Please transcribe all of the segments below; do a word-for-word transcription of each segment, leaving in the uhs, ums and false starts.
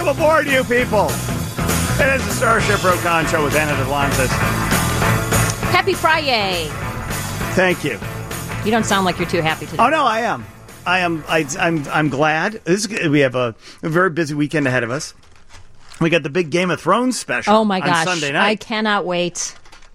aboard, you people. It is the Starship Rokon Show with Anna Duplantis. Happy Friday. Thank you. You don't sound like you're too happy today. Oh, no, I am. I am. I, I'm I'm glad. This is, we have a, a very busy weekend ahead of us. We got the big Game of Thrones special Oh, my gosh. on Sunday night. I cannot wait.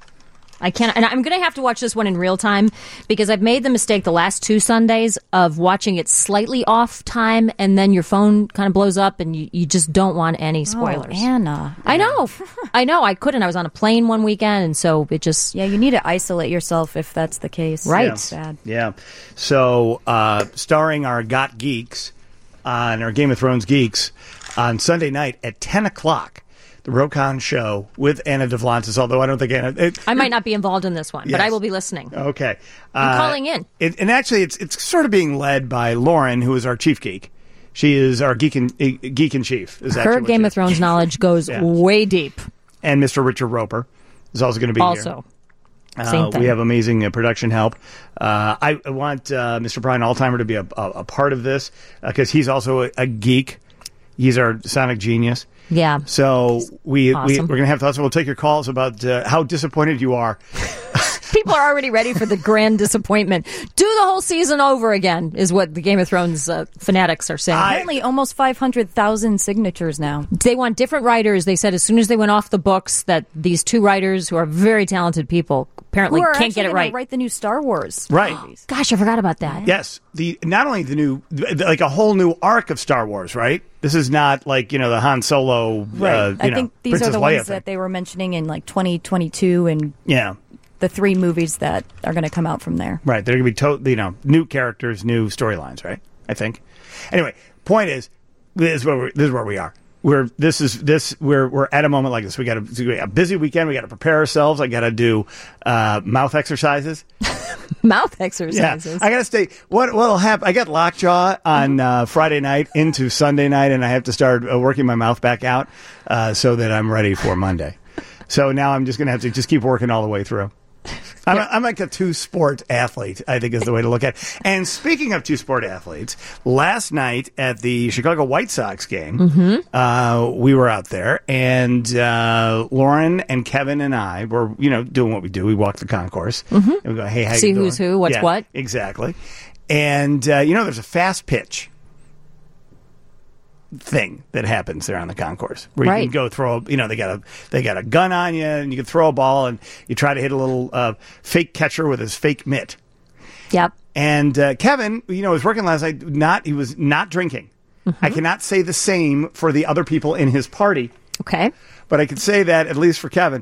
I can't, and I'm going to have to watch this one in real time because I've made the mistake the last two Sundays of watching it slightly off time, and then your phone kind of blows up, and you, you just don't want any spoilers. Oh, Anna. I know, I know. I couldn't. I was on a plane one weekend, and so it just Yeah, you need to isolate yourself if that's the case. Right. It's bad. Yeah. So, uh, starring our Got Geeks on our Game of Thrones geeks on Sunday night at ten o'clock. The Rokon Show with Anna Duplantis, although I don't think Anna... It, I might not be involved in this one, Yes. but I will be listening. Okay. I'm Uh, calling in. It, and actually, it's it's sort of being led by Lauren, who is our chief geek. She is our geek in, uh, geek in chief. Is Her actually what Game she of is. Thrones knowledge goes Yeah. way deep. And Mister Richard Roper is also going to be Also, here. same Uh, thing. we have amazing uh, production help. Uh, I, I want uh, Mister Brian Altimer to be a, a, a part of this because uh, he's also a, a geek. He's our sonic genius. Yeah. So we, we Awesome. we're gonna have thoughts. We'll take your calls about uh, how disappointed you are. People are already ready for the grand disappointment. Do the whole season over again, is what the Game of Thrones uh, fanatics are saying. I- Apparently almost five hundred thousand signatures now. They want different writers. They said as soon as they went off the books that these two writers, who are very talented people, apparently Who are can't actually get it gonna right. write the new Star Wars Right. movies. Gosh, I forgot about that. Yes, the not only the new like a whole new arc of Star Wars, right? This is not like you know the Han Solo, Right. uh, you I know, think these Princess are the Leia ones thing. that they were mentioning in like twenty twenty-two and Yeah, the three movies that are going to come out from there. right. They're gonna be to- you know new characters, new storylines, right? I think. Anyway, point is, this is where we're, this is where we are. We're this is this we're we're at a moment like this. We got a, a busy weekend. We got to prepare ourselves. I got to do uh, mouth exercises. Mouth Yeah, exercises. I got to stay. What what'll happen? I got lockjaw on uh, Friday night into Sunday night, and I have to start uh, working my mouth back out uh, so that I'm ready for Monday. So now I'm just going to have to just keep working all the way through. I'm, a, I'm like a two-sport athlete, I think is the way to look at it. And speaking of two-sport athletes, last night at the Chicago White Sox game, Mm-hmm. uh, we were out there, and uh, Lauren and Kevin and I were, you know, doing what we do. We walk the concourse, and we go, hey, how Mm-hmm. See you doing? who's who, what's Yeah, what. Exactly. And, uh, you know, there's a fast pitch thing that happens there on the concourse where you Right. can go throw, you know, they got a they got a gun on you and you can throw a ball and you try to hit a little uh, fake catcher with his fake mitt. Yep. And uh, Kevin, you know, was working last night. Not he was not drinking. Mm-hmm. I cannot say the same for the other people in his party, Okay. but I can say that at least for Kevin.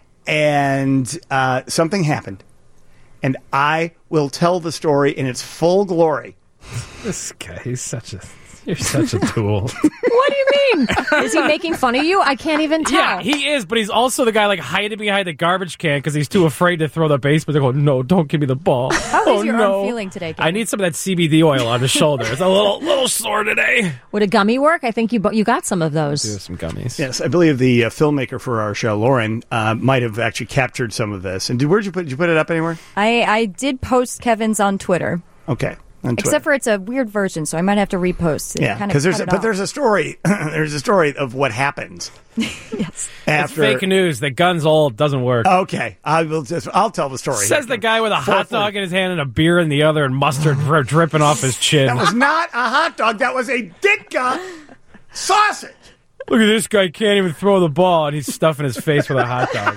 And uh, something happened, and I will tell the story in its full glory. This guy, he's such a, you're such a tool. What do you mean? Is he making fun of you? I can't even tell. Yeah, he is, but he's also the guy like hiding behind the garbage can because he's too afraid to throw the baseball. They're going, no, don't give me the ball. How oh, is your no. arm feeling today, Kevin? I need some of that C B D oil on the shoulder. It's a little little sore today. Would a gummy work? I think you bu- you got some of Do those. some gummies. Yes, I believe the uh, filmmaker for our show, Lauren, uh, might have actually captured some of this. And did, where'd you put? Did you put it up anywhere? I, I did post Kevin's on Twitter, Okay, on Twitter. except for it's a weird version, so I might have to repost it. yeah, Kinda because there's cut a, it but off. there's a story. there's a story of what happens yes. after. It's fake news. The gun's old. Doesn't work. Okay, I will just. I'll tell the story. Says the guy with a hot Fourth dog one. in his hand and a beer in the other and mustard dri- dripping off his chin. That was not a hot dog. That was a Ditka sausage. Look at this guy, can't even throw the ball, and he's stuffing his face with a hot dog.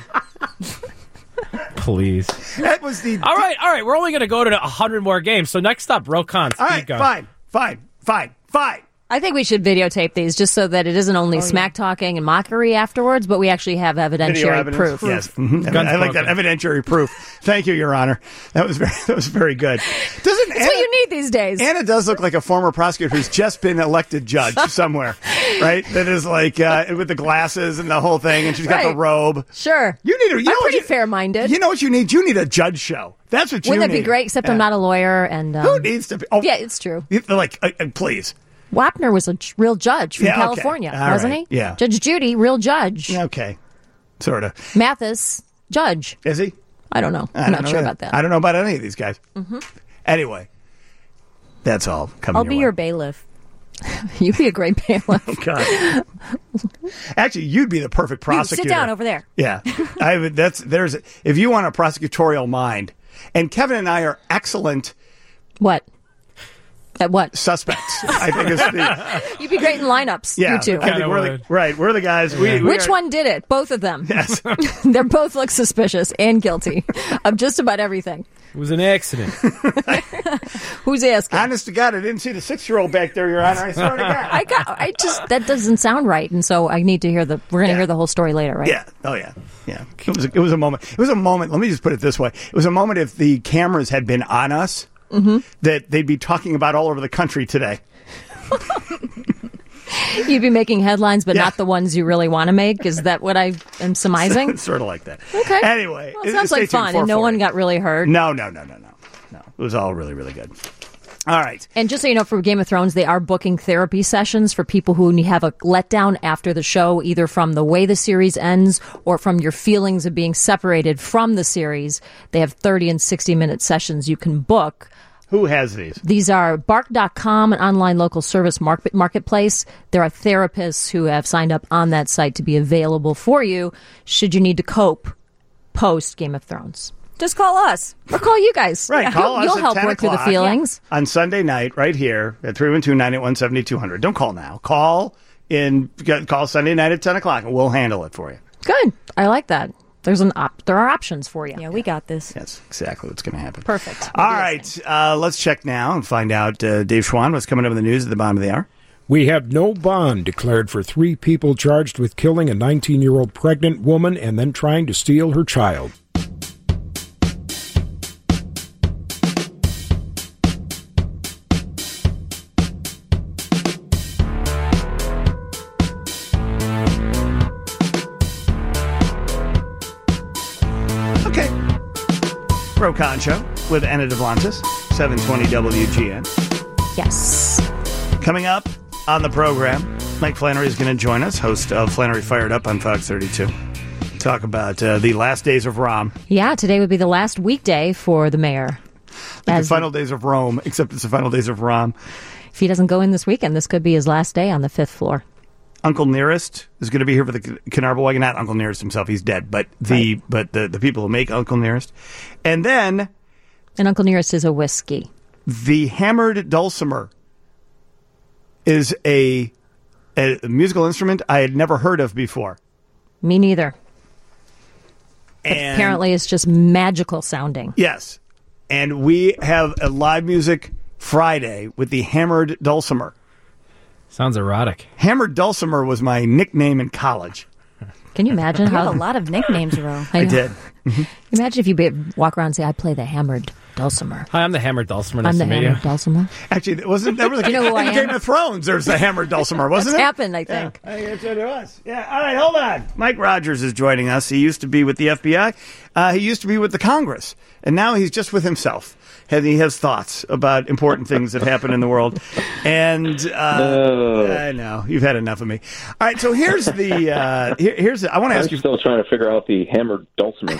Please. That was the. All right, all right. We're only going to go to one hundred more games. So next up, Rokon. All right, fine, fine, fine, fine. I think we should videotape these just so that it isn't only smack talking and mockery afterwards, but we actually have Video evidentiary evidence? proof. Yes, mhm. Guns I like that broken. evidentiary proof. Thank you, Your Honor. That was very. That was very good. Doesn't That's what you need these days. Anna does look like a former prosecutor who's just been elected judge somewhere, right? That is like uh, with the glasses and the whole thing, and she's got the Right. robe. Sure. You need a. You I'm know what pretty you- fair-minded. You know what you need? You need a judge show. That's what you Wouldn't need. that be great? Except Yeah. I'm not a lawyer. And um, Who needs to be? Oh, yeah, it's true. you- like, uh, uh, please. Wapner was a j- real judge from Yeah, okay. California, All wasn't right. he? Yeah. Judge Judy, real judge. Okay, sort of. Mathis, judge. Is he? I don't know. I I'm don't not know sure that. about that. I don't know about any of these guys. Mm-hmm. Anyway, that's all coming. I'll be way. your bailiff. You'd be a great bailiff. Oh, God. Actually, you'd be the perfect You, prosecutor. sit down over there. Yeah, I would- that's there's if you want a prosecutorial mind, and Kevin and I are excellent What? At what? suspects. I think is the You'd be great in lineups. yeah. You two. I think Kinda we're the, would. right. We're the guys. We, we Which are- one did it? Both of them. Yes. They both look suspicious and guilty of just about everything. It was an accident. Who's asking? Honest to God, I didn't see the six-year-old back there, Your Honor. I swear to God. I got. I just that doesn't sound right, and so I need to hear the. We're going to Yeah. hear the whole story later, right? Yeah. Oh, yeah. Yeah. It was. A, it was a moment. It was a moment. Let me just put it this way. It was a moment. If the cameras had been on us, Mm-hmm. that they'd be talking about all over the country today. You'd be making headlines, but Yeah. not the ones you really want to make. Is that what I am surmising? Sort of like that. Okay. Anyway, Well, it sounds stay like tuned. fun, and no one four forty. got really hurt. No, no, no, no, no, no. It was all really, really good. All right. And just so you know, for Game of Thrones, they are booking therapy sessions for people who have a letdown after the show, either from the way the series ends or from your feelings of being separated from the series. They have thirty and sixty minute sessions you can book. Who has these? These are bark dot com, an online local service market marketplace. There are therapists who have signed up on that site to be available for you should you need to cope post Game of Thrones. Just call us. Or call you guys. Right. Yeah, Call you'll, us you'll at help ten work through the o'clock feelings. on Sunday night right here at three one two, nine eight one, seven two zero zero. Don't call now. Call in. Call Sunday night at ten o'clock, and we'll handle it for you. Good. I like that. There's an op- there are options for you. Yeah, we got this. That's exactly what's going to happen. Perfect. All We'll be right. listening. Uh, let's check now and find out, uh, Dave Schwann, what's coming up in the news at the bottom of the hour. We have no bond declared for three people charged with killing a nineteen-year-old pregnant woman and then trying to steal her child. Okay. Pro Concho with Anna Devlantis, seven twenty W G N. Yes. Coming up on the program, Mike Flannery is going to join us, host of Flannery Fired Up on Fox thirty-two. Talk about uh, the last days of Rom. Yeah, today would be the last weekday for the mayor. Like the As- final days of Rome, except it's the final days of Rom. If he doesn't go in this weekend, this could be his last day on the fifth floor. Uncle Nearest is going to be here for the Carnarvon wagon. Not Uncle Nearest himself; he's dead. But the Right. but the, the people who make Uncle Nearest, and then And Uncle Nearest is a whiskey. the hammered dulcimer is a, a musical instrument I had never heard of before. Me neither. And Apparently, it's just magical sounding. yes, and we have a live music Friday with the hammered dulcimer. Sounds erotic. Hammered dulcimer was my nickname in college. Can you imagine You have how? a lot of nicknames, Ro. I know. did. Imagine if you be, walk around and say, "I play the hammered dulcimer." Hi, I'm the hammered dulcimer. Nice I'm the to meet hammered you. dulcimer. Actually, it wasn't that was a, You know who I in am? Game of Thrones? There's the hammered dulcimer, wasn't It's it? happened, I think. I think that's what it was. Yeah. All right, hold on. Mike Rogers is joining us. He used to be with the F B I. Uh, he used to be with the Congress, and now he's just with himself. And he has thoughts about important things that happen in the world. And uh, No. I know you've had enough of me. All right, so here's the uh, here, here's the, I want to I'm ask you. still trying to figure out the hammered dulcimer.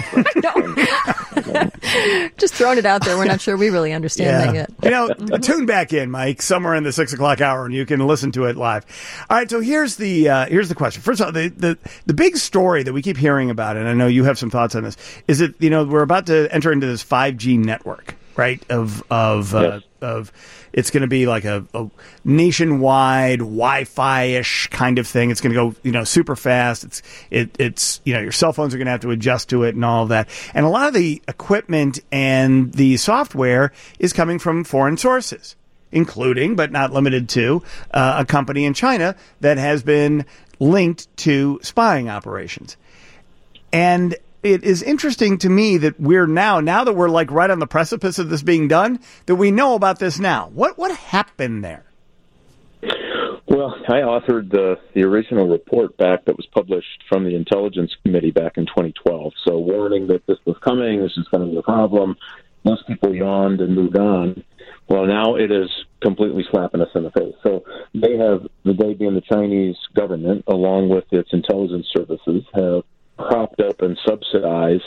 Just throwing it out there. We're not sure we really understand that yet. You know, tune back in, Mike, somewhere in the six o'clock hour, and you can listen to it live. All right, so here's the uh, here's the question. First of all, the, the the big story that we keep hearing about, and I know you have some thoughts on this, is that you know we're about to enter into this five G network, right? Of of uh, Yes. of it's going to be like a, a nationwide Wi-Fi-ish kind of thing. It's going to go, you know, super fast. It's it, it's you know your cell phones are going to have to adjust to it and all of that. And a lot of the equipment and the software is coming from foreign sources, including but not limited to uh, a company in China that has been linked to spying operations. And it is interesting to me that we're now, now that we're like right on the precipice of this being done, that we know about this now. What what happened there? Well, I authored the, the original report back that was published from the Intelligence Committee back in twenty twelve. So warning that this was coming, this is going to be a problem. Most people yawned and moved on. Well, now it is completely slapping us in the face. So they have, the they being the Chinese government, along with its intelligence services, have propped up and subsidized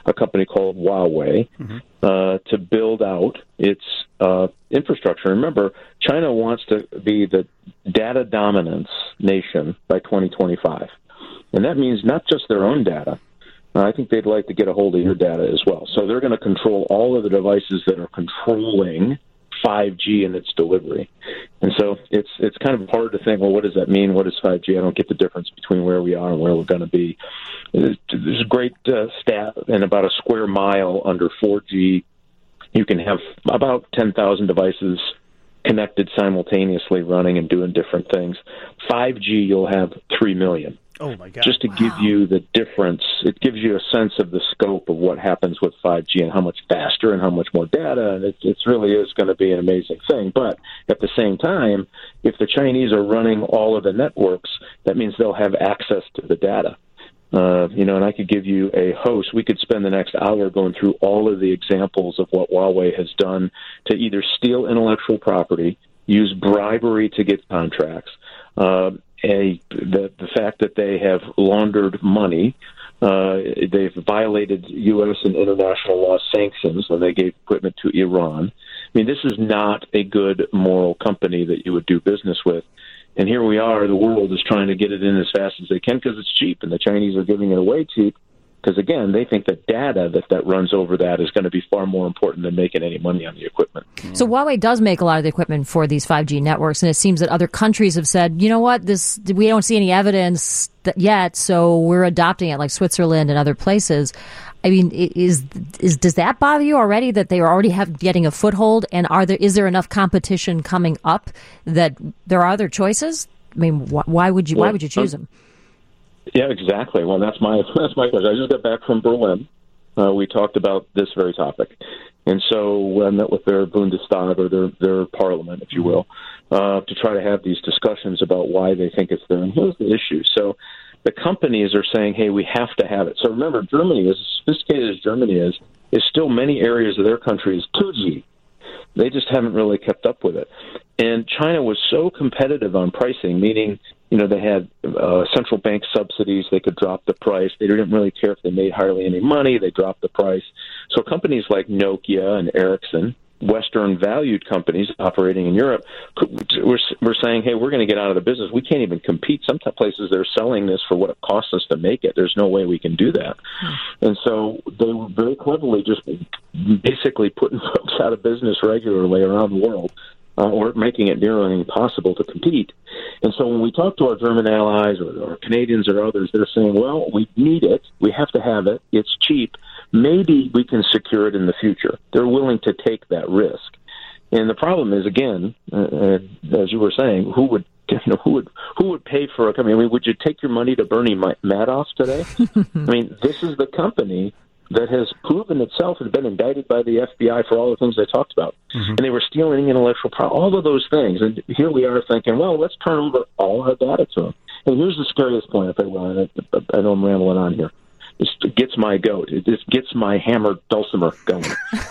a company called Huawei mm-hmm. uh, to build out its uh, infrastructure. Remember, China wants to be the data dominance nation by twenty twenty-five. And that means not just their own data. Uh, I think they'd like to get a hold of your data as well. So they're going to control all of the devices that are controlling five G and its delivery. And so it's it's kind of hard to think, well, what does that mean? What is five G? I don't get the difference between where we are and where we're going to be. There's a great uh, stat, in about a square mile under four G, you can have about ten thousand devices connected simultaneously running and doing different things. five G, you'll have three million. Oh, my God. Just to wow. give you the difference, it gives you a sense of the scope of what happens with five G and how much faster and how much more data. And it, it really is going to be an amazing thing. But at the same time, if the Chinese are running all of the networks, that means they'll have access to the data. Uh, you know, and I could give you a host. We could spend the next hour going through all of the examples of what Huawei has done to either steal intellectual property, use bribery to get contracts, uh, A, the, the fact that they have laundered money, uh, they've violated U S and international law sanctions when they gave equipment to Iran. I mean, this is not a good moral company that you would do business with. And here we are, the world is trying to get it in as fast as they can because it's cheap, and the Chinese are giving it away cheap because, again, they think the data that, that runs over that is going to be far more important than making any money on the equipment. So Huawei does make a lot of the equipment for these five G networks, and it seems that other countries have said, you know what, this we don't see any evidence that yet, so we're adopting it, like Switzerland and other places. I mean, is is does that bother you already that they are already have getting a foothold, and are there is there enough competition coming up that there are other choices? I mean, wh- why would you well, why would you choose them? Yeah, exactly. Well, that's my that's my question. I just got back from Berlin. Uh, we talked about this very topic, and so I met with their Bundestag, or their their parliament, if you will, uh, to try to have these discussions about why they think it's there. And here's the issue. So the companies are saying, hey, we have to have it. So remember, Germany, as sophisticated as Germany is, is still many areas of their country is two G. They just haven't really kept up with it. And China was so competitive on pricing, meaning, you know, they had uh, central bank subsidies. They could drop the price. They didn't really care if they made hardly any money. They dropped the price. So companies like Nokia and Ericsson, Western valued companies operating in Europe, we're, we're saying, hey, we're going to get out of the business. We can't even compete. Some places they're selling this for what it costs us to make it. There's no way we can do that. Hmm. And so they were very cleverly just basically putting folks out of business regularly around the world, uh, or making it nearly impossible to compete. And so when we talk to our German allies or, or Canadians or others, they're saying, well, we need it. We have to have it. It's cheap. Maybe we can secure it in the future. They're willing to take that risk. And the problem is, again, uh, as you were saying, who would you know, who would who would pay for a company? I mean, would you take your money to Bernie Madoff today? I mean, this is the company that has proven itself has been indicted by the F B I for all the things they talked about. Mm-hmm. And they were stealing intellectual property, all of those things. And here we are thinking, well, let's turn over all our data to them. And here's the scariest point, if I will, and I, I know I'm rambling on here. It gets my goat. It just gets my hammered dulcimer going.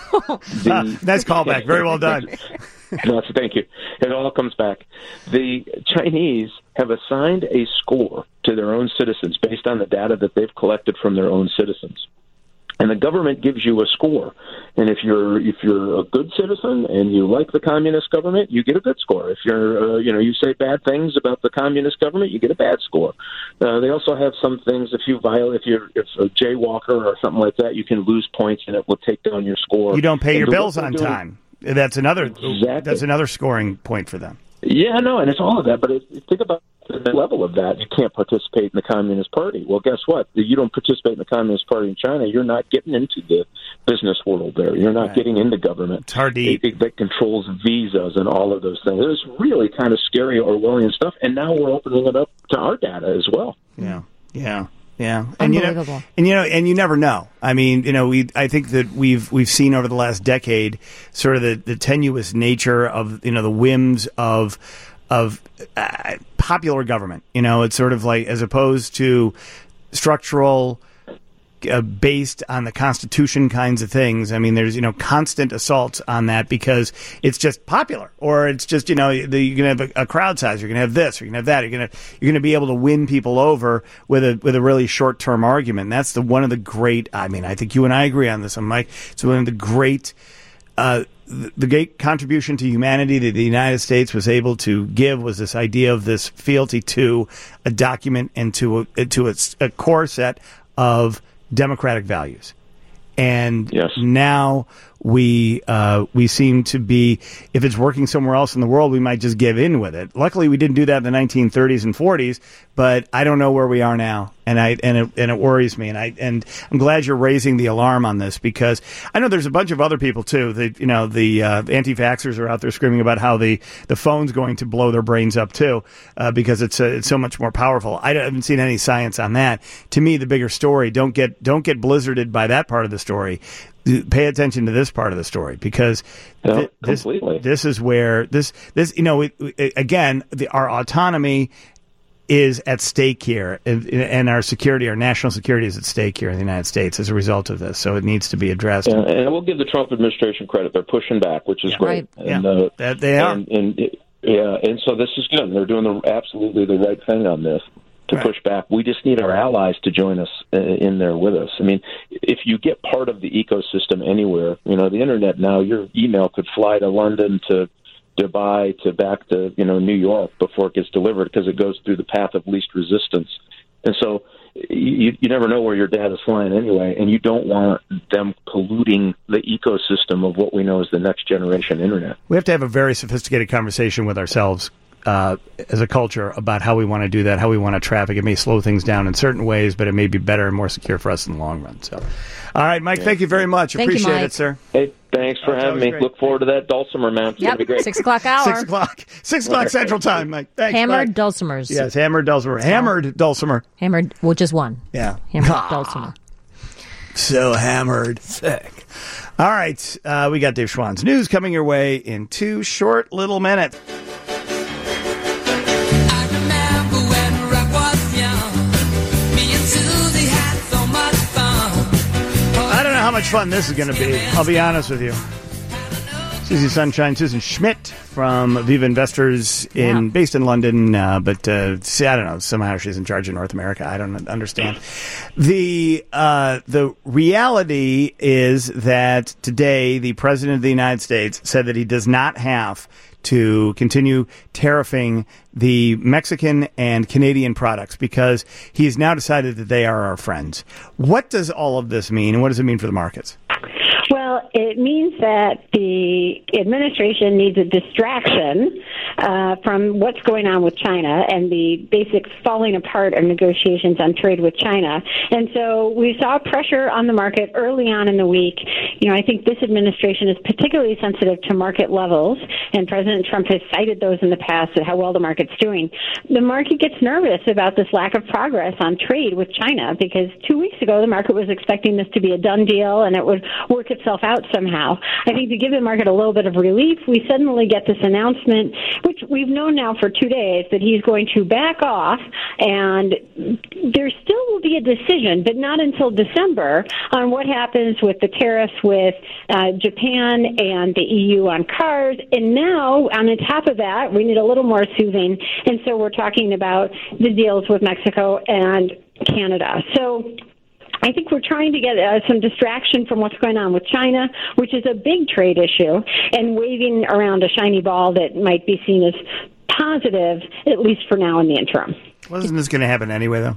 The, ah, nice callback. Very well done. That's, thank you. It all comes back. The Chinese have assigned a score to their own citizens based on the data that they've collected from their own citizens. And the government gives you a score. And if you're if you're a good citizen and you like the communist government, you get a good score. If you're uh, you know you say bad things about the communist government, you get a bad score. Uh, they also have some things. If you violate, if you're if a jaywalker or something like that, you can lose points and it will take down your score. You don't pay and your bills on doing, time. That's another exactly. That's another scoring point for them. Yeah, no, and it's all of that. But it, think about the level of that. You can't participate in the Communist Party. Well, guess what? You don't participate in the Communist Party in China, you're not getting into the business world there. You're not right. getting into government. It's hard to eat. It, it, that controls visas and all of those things. It's really kind of scary Orwellian stuff. And now we're opening it up to our data as well. Yeah, yeah. Yeah, and you know, and you know, and you never know. I mean, you know, we I think that we've we've seen over the last decade sort of the, the tenuous nature of you know the whims of of uh, popular government. You know, it's sort of like as opposed to structural uh, based on the Constitution kinds of things. I mean, there's, you know, constant assaults on that because it's just popular, or it's just, you know, the, you're going to have a, a crowd size, you're going to have this, you're going to have that, you're going to you're going to be able to win people over with a with a really short term argument. And that's the one of the great. I mean, I think you and I agree on this, Mike. It's one of the great. Uh, the great contribution to humanity that the United States was able to give was this idea of this fealty to a document and to a, to a, a core set of democratic values. And yes. now we uh, we seem to be, if it's working somewhere else in the world, we might just give in with it. Luckily, we didn't do that in the nineteen thirties and forties, but I don't know where we are now, and I and it, and it worries me. And I and I'm glad you're raising the alarm on this, because I know there's a bunch of other people too. That, you know, the uh, anti-vaxxers are out there screaming about how the, the phone's going to blow their brains up too, uh, because it's uh, it's so much more powerful. I haven't seen any science on that. To me, the bigger story, don't get don't get blizzarded by that part of the story. Pay attention to this part of the story, because no, th- this, completely. this is where this this you know it, it, again the, our autonomy is at stake here, and, and our security, our national security, is at stake here in the United States as a result of this. So it needs to be addressed. Yeah, and I will give the Trump administration credit; they're pushing back, which is yeah, great. Right. And, yeah, uh, that they are. And, and it, yeah, and so this is good. They're doing the, absolutely the right thing on this. To right. push back. We just need our allies to join us uh, in there with us. I mean, if you get part of the ecosystem anywhere, you know, the internet now, your email could fly to London, to Dubai, to back to, you know, New York before it gets delivered, because it goes through the path of least resistance. And so you, you never know where your data is flying anyway, and you don't want them polluting the ecosystem of what we know as the next generation internet. We have to have a very sophisticated conversation with ourselves Uh, as a culture about how we want to do that, how we want to traffic. It may slow things down in certain ways, but it may be better and more secure for us in the long run. So, all right, Mike, thank you very much. Thank you, Appreciate Mike. it, sir. Hey, thanks for Oh, that having was me. great. Look forward to that Dulcimer, man. It's going Yep, to be great. six o'clock hour. Six o'clock. Six o'clock Central Time, Mike. Thanks, Hammered Mike. dulcimers. Yes, hammered dulcimer. Hammered dulcimer. Hammered, well, just one. Yeah. Hammered dulcimer. So hammered. Sick. All right, uh, we got Dave Schwann's news coming your way in two short little minutes. I don't know how much fun this is going to be. I'll be honest with you. Susie Sunshine, Susan Schmidt from Viva Investors, in Yeah. based in London, uh, but uh, see, I don't know. Somehow she's in charge of North America. I don't understand. The uh, the reality is that today the President of the United States said that he does not have to continue tariffing the Mexican and Canadian products, because he has now decided that they are our friends. What does all of this mean, and what does it mean for the markets? Well, it means that the administration needs a distraction uh, from what's going on with China and the basic falling apart of negotiations on trade with China. And so we saw pressure on the market early on in the week. You know, I think this administration is particularly sensitive to market levels, and President Trump has cited those in the past and how well the market's doing. The market gets nervous about this lack of progress on trade with China, because two weeks ago the market was expecting this to be a done deal and it would work itself out somehow. I think to give the market a little bit of relief, we suddenly get this announcement, which we've known now for two days, that he's going to back off, and there still will be a decision, but not until December, on what happens with the tariffs with uh, Japan and the E U on cars. And now, on the top of that, we need a little more soothing, and so we're talking about the deals with Mexico and Canada. So I think we're trying to get uh, some distraction from what's going on with China, which is a big trade issue, and waving around a shiny ball that might be seen as positive, at least for now in the interim. Wasn't this going to happen anyway, though?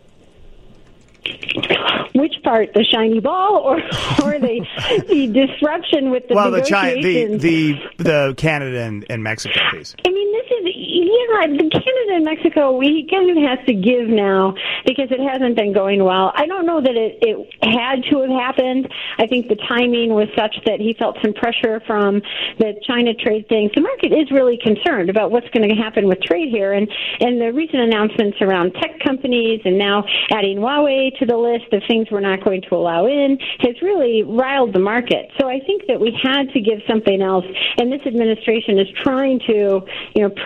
Which part, the shiny ball, or or the the disruption with the well, the China, the negotiations? the the Canada and, and Mexico piece. I mean, this is, yeah, the Canada and Mexico, we kind of has to give now because it hasn't been going well. I don't know that it, it had to have happened. I think the timing was such that he felt some pressure from the China trade things. The market is really concerned about what's going to happen with trade here, and, and the recent announcements around tech companies and now adding Huawei to the list of things we're not going to allow in has really riled the market. So I think that we had to give something else, and this administration is trying to, you know,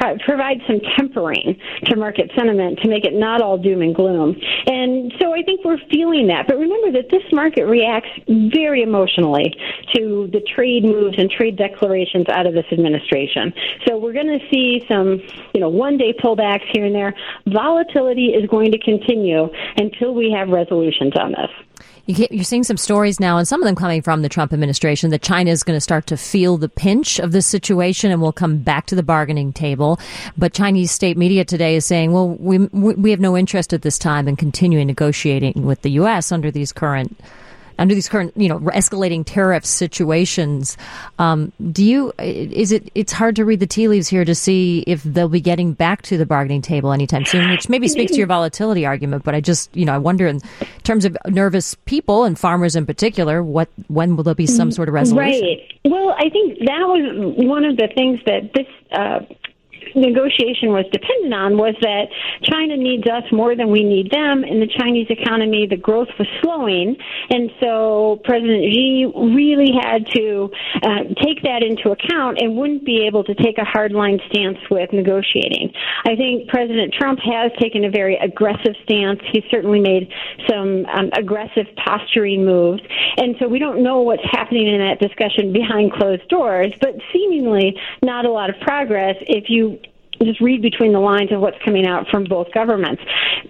pro- provide some tempering to market sentiment to make it not all doom and gloom. And so I think we're feeling that. But remember that this market reacts very emotionally to the trade moves and trade declarations out of this administration. So we're going to see some, you know, one-day pullbacks here and there. Volatility is going to continue until we have resolutions on this. You get, you're seeing some stories now, and some of them coming from the Trump administration, that China is going to start to feel the pinch of this situation and will come back to the bargaining table. But Chinese state media today is saying, well, we we have no interest at this time in continuing negotiating with the U S under these current under these current, you know, escalating tariff situations. Um, do you, is it, it's hard to read the tea leaves here to see if they'll be getting back to the bargaining table anytime soon, which maybe speaks to your volatility argument. But I just, you know, I wonder in terms of nervous people and farmers in particular, what, when will there be some sort of resolution? Right. Well, I think that was one of the things that this, uh, negotiation was dependent on, was that China needs us more than we need them. In the Chinese economy, the growth was slowing, and so President Xi really had to uh, take that into account and wouldn't be able to take a hardline stance with negotiating. I think President Trump has taken a very aggressive stance. He's certainly made some um, aggressive posturing moves, and so we don't know what's happening in that discussion behind closed doors, but seemingly not a lot of progress if you just read between the lines of what's coming out from both governments.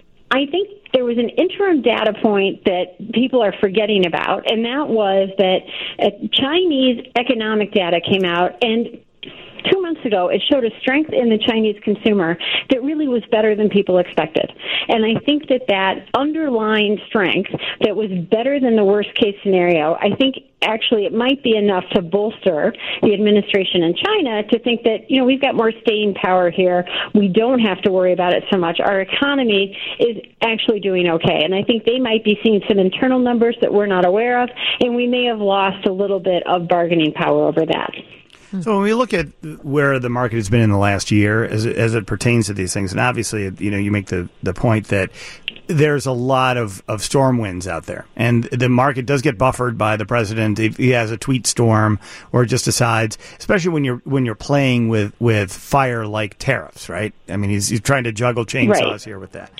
I think there was an interim data point that people are forgetting about, and that was that uh, Chinese economic data came out, and two months ago, it showed a strength in the Chinese consumer that really was better than people expected. And I think that that underlying strength that was better than the worst case scenario, I think actually it might be enough to bolster the administration in China to think that, you know, we've got more staying power here. We don't have to worry about it so much. Our economy is actually doing okay. And I think they might be seeing some internal numbers that we're not aware of, and we may have lost a little bit of bargaining power over that. So when we look at where the market has been in the last year as it, as it pertains to these things, and obviously, you know, you make the, the point that there's a lot of, of storm winds out there, and the market does get buffered by the president if he has a tweet storm or just decides, especially when you're when you're playing with, with fire like tariffs, right? I mean, he's, he's trying to juggle chainsaws right here with that.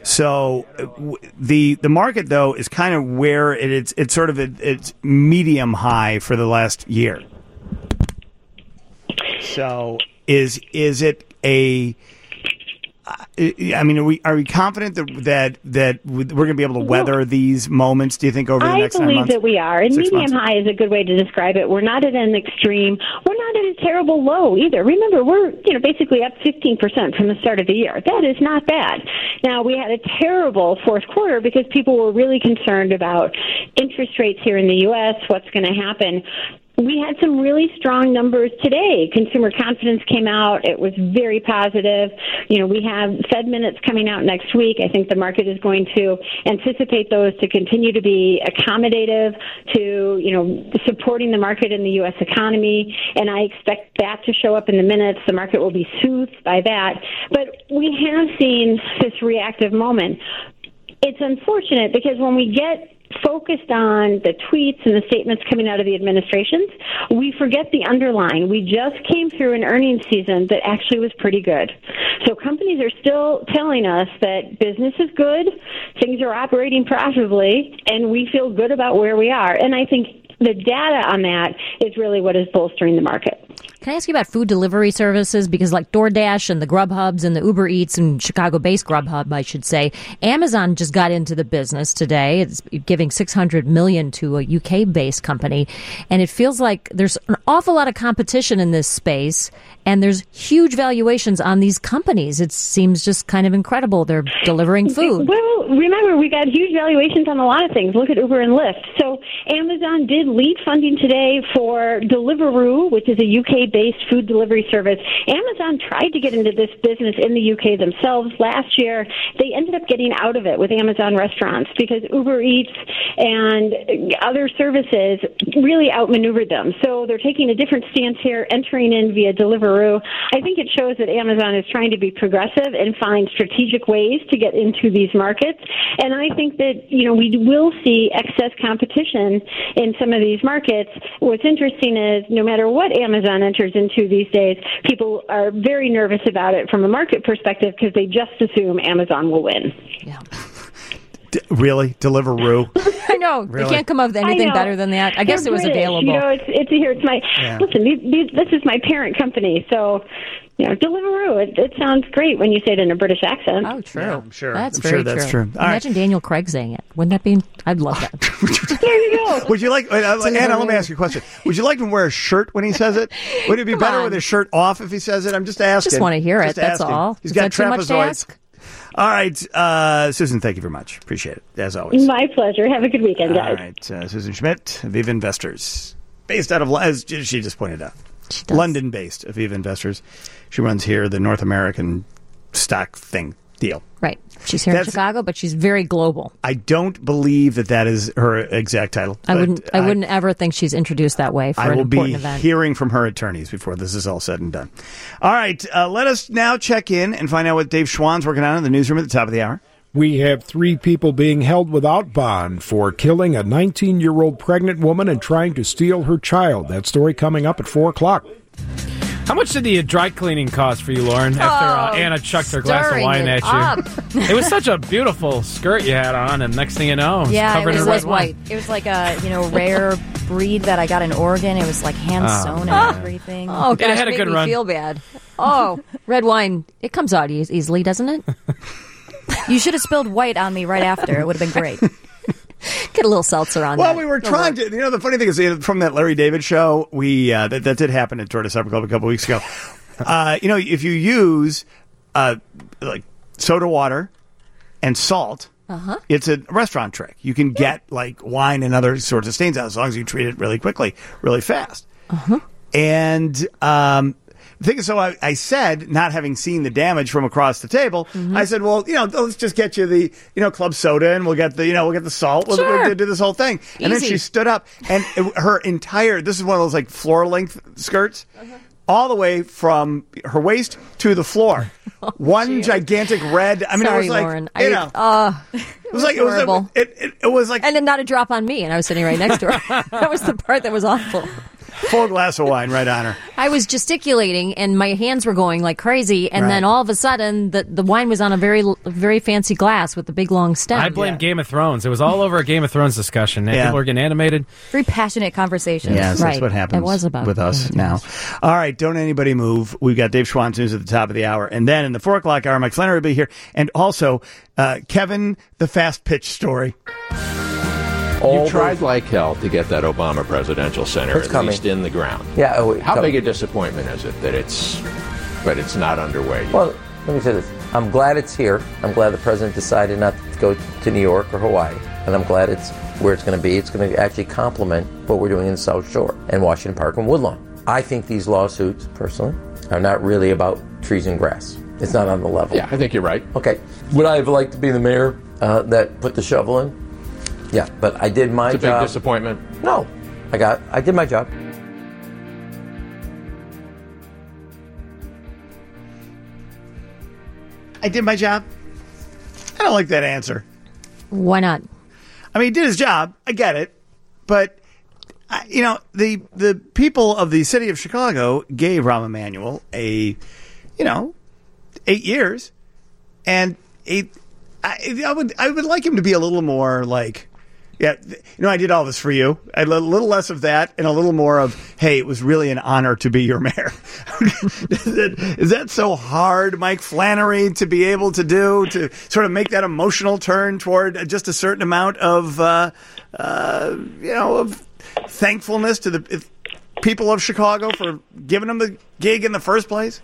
So the the market though is kind of where it, it's it's sort of a, it's medium high for the last year. So is is it a? I mean, are we are we confident that that that we're going to be able to weather well, these moments? Do you think over the I next nine months? I months? believe that we are. And Six medium months? high is a good way to describe it. We're not at an extreme. We're not at a terrible low either. Remember, we're you know basically up fifteen percent from the start of the year. That is not bad. Now we had a terrible fourth quarter because people were really concerned about interest rates here in the U S. What's going to happen? We had some really strong numbers today. Consumer confidence came out. It was very positive. You know, we have Fed minutes coming out next week. I think the market is going to anticipate those to continue to be accommodative to, you know, supporting the market in the U S economy. And I expect that to show up in the minutes. The market will be soothed by that. But we have seen this reactive moment. It's unfortunate because when we get focused on the tweets and the statements coming out of the administrations, we forget the underlying. We just came through an earnings season that actually was pretty good. So companies are still telling us that business is good, things are operating profitably, and we feel good about where we are. And I think the data on that is really what is bolstering the market. Can I ask you about food delivery services? Because like DoorDash and the Grubhubs and the Uber Eats and Chicago-based Grubhub, I should say, Amazon just got into the business today. It's giving six hundred million dollars to a U K-based company. And it feels like there's an awful lot of competition in this space, and there's huge valuations on these companies. It seems just kind of incredible. They're delivering food. Well, remember, we got huge valuations on a lot of things. Look at Uber and Lyft. So Amazon did lead funding today for Deliveroo, which is a U K-based food delivery service. Amazon tried to get into this business in the U K themselves last year. They ended up getting out of it with Amazon restaurants because Uber Eats and other services really outmaneuvered them. So they're taking a different stance here, entering in via Deliveroo. I think it shows that Amazon is trying to be progressive and find strategic ways to get into these markets. And I think that, you know, we will see excess competition in some of these markets. What's interesting is no matter what Amazon Amazon enters into these days, people are very nervous about it from a market perspective because they just assume Amazon will win. Yeah. D- really? Deliveroo? I know. Really? They can't come up with I anything know. better than that. I guess They're it was British, available. You know, it's it's here. It's my Yeah. listen. These, these, this is my parent company, so you know, Deliveroo. It, it sounds great when you say it in a British accent. Oh, true. Yeah, I'm sure. That's I'm very sure that's true. All right. Imagine Daniel Craig saying it. Wouldn't that be? I'd love that. There you go. Would you like, uh, Anna, let me ask you a question. Would you like him to wear a shirt when he says it? Would it be Come better on. with his shirt off if he says it? I'm just asking. Just want to hear it. Just That's asking. all. He's Is got that too much to trapezoids. ask? All right, uh, Susan, thank you very much. Appreciate it, as always. My pleasure. Have a good weekend, guys. All right, uh, Susan Schmidt, Aviva Investors, based out of, as she just pointed out, She does. London-based Aviva Investors. She runs here the North American stock thing deal. Right. She's here That's- in Chicago, but she's very global. I don't believe that that is her exact title. I but wouldn't. I, wouldn't ever think she's introduced that way for I an will important be event. hearing from her attorneys before this is all said and done. All right, uh, let us now check in and find out what Dave Schwann's working on in the newsroom at the top of the hour. We have three people being held without bond for killing a nineteen-year-old pregnant woman and trying to steal her child. That story coming up at four o'clock. How much did the uh, dry cleaning cost for you, Lauren, after uh, Oh, Anna chucked her glass of stirring wine it at you? up. It was such a beautiful skirt you had on, and next thing you know, it was Yeah, covered it in was, red was wine. white. it was like a you know rare breed that I got in Oregon. It was like hand sewn and everything. Oh gosh, had a made good me run. feel bad. Oh, red wine. It comes out e- easily, doesn't it? You should have spilled white on me right after. It would have been great. Get a little seltzer on Well, that. we were It'll trying work. to. You know, the funny thing is, uh, from that Larry David show, we uh, that, that did happen at Tortoise Supper Club a couple weeks ago. uh, you know, if you use uh, like soda water and salt, uh-huh. it's a restaurant trick. You can get like wine and other sorts of stains out as long as you treat it really quickly, really fast. Uh-huh. And um, the thing is, so I, I said, not having seen the damage from across the table, Mm-hmm. I said, well, you know, let's just get you the, you know, club soda, and we'll get the, you know, we'll get the salt. We'll, Sure. we'll do this whole thing. And then Easy. she stood up, and it, her entire, this is one of those like floor length skirts, Uh-huh. all the way from her waist to the floor. One gigantic red. I mean, Sorry, it was like, Lauren. you I- know, uh, it was like it was, horrible. it, it, it was like and then not a drop on me, and I was sitting right next to her. That was the part that was awful. full glass of wine right on her. I was gesticulating, and my hands were going like crazy, and then Right. all of a sudden, the the wine was on a very very fancy glass with a big long stem. I blame Game of Thrones. It was all over a Game of Thrones discussion. Yeah. People were getting animated. Very passionate conversation. Yes, that's Right. what happens It was about with us Game now. of All right, don't anybody move. We've got Dave Schwann's news at the top of the hour. And then in the four o'clock hour, Mike Flannery will be here. And also, uh, Kevin, the fast pitch story. You tried like hell to get that Obama presidential center It's at coming. least in the ground. Yeah. Oh, How come- big a disappointment is it that it's, but it's not underway yet? Well, let me say this. I'm glad it's here. I'm glad the president decided not to go to New York or Hawaii. And I'm glad it's where it's going to be. It's going to actually complement what we're doing in the South Shore and Washington Park and Woodlawn. I think these lawsuits, personally, are not really about trees and grass. It's not on the level. Yeah, I think you're right. Okay. Would I have liked to be the mayor uh, that put the shovel in? Yeah, but I did my It's a big job. disappointment. No, I got. I did my job. I did my job. I don't like that answer. Why not? I mean, he did his job. I get it. But, I, you know, the the people of the city of Chicago gave Rahm Emanuel a, you know, eight years. And it, I, I would I would like him to be a little more like, yeah, you know, I did all this for you. A li- little less of that and a little more of, hey, it was really an honor to be your mayor. is, that, is that so hard, Mike Flannery, to be able to do, to sort of make that emotional turn toward just a certain amount of, uh, uh, you know, of thankfulness to the people of Chicago for giving him the gig in the first place?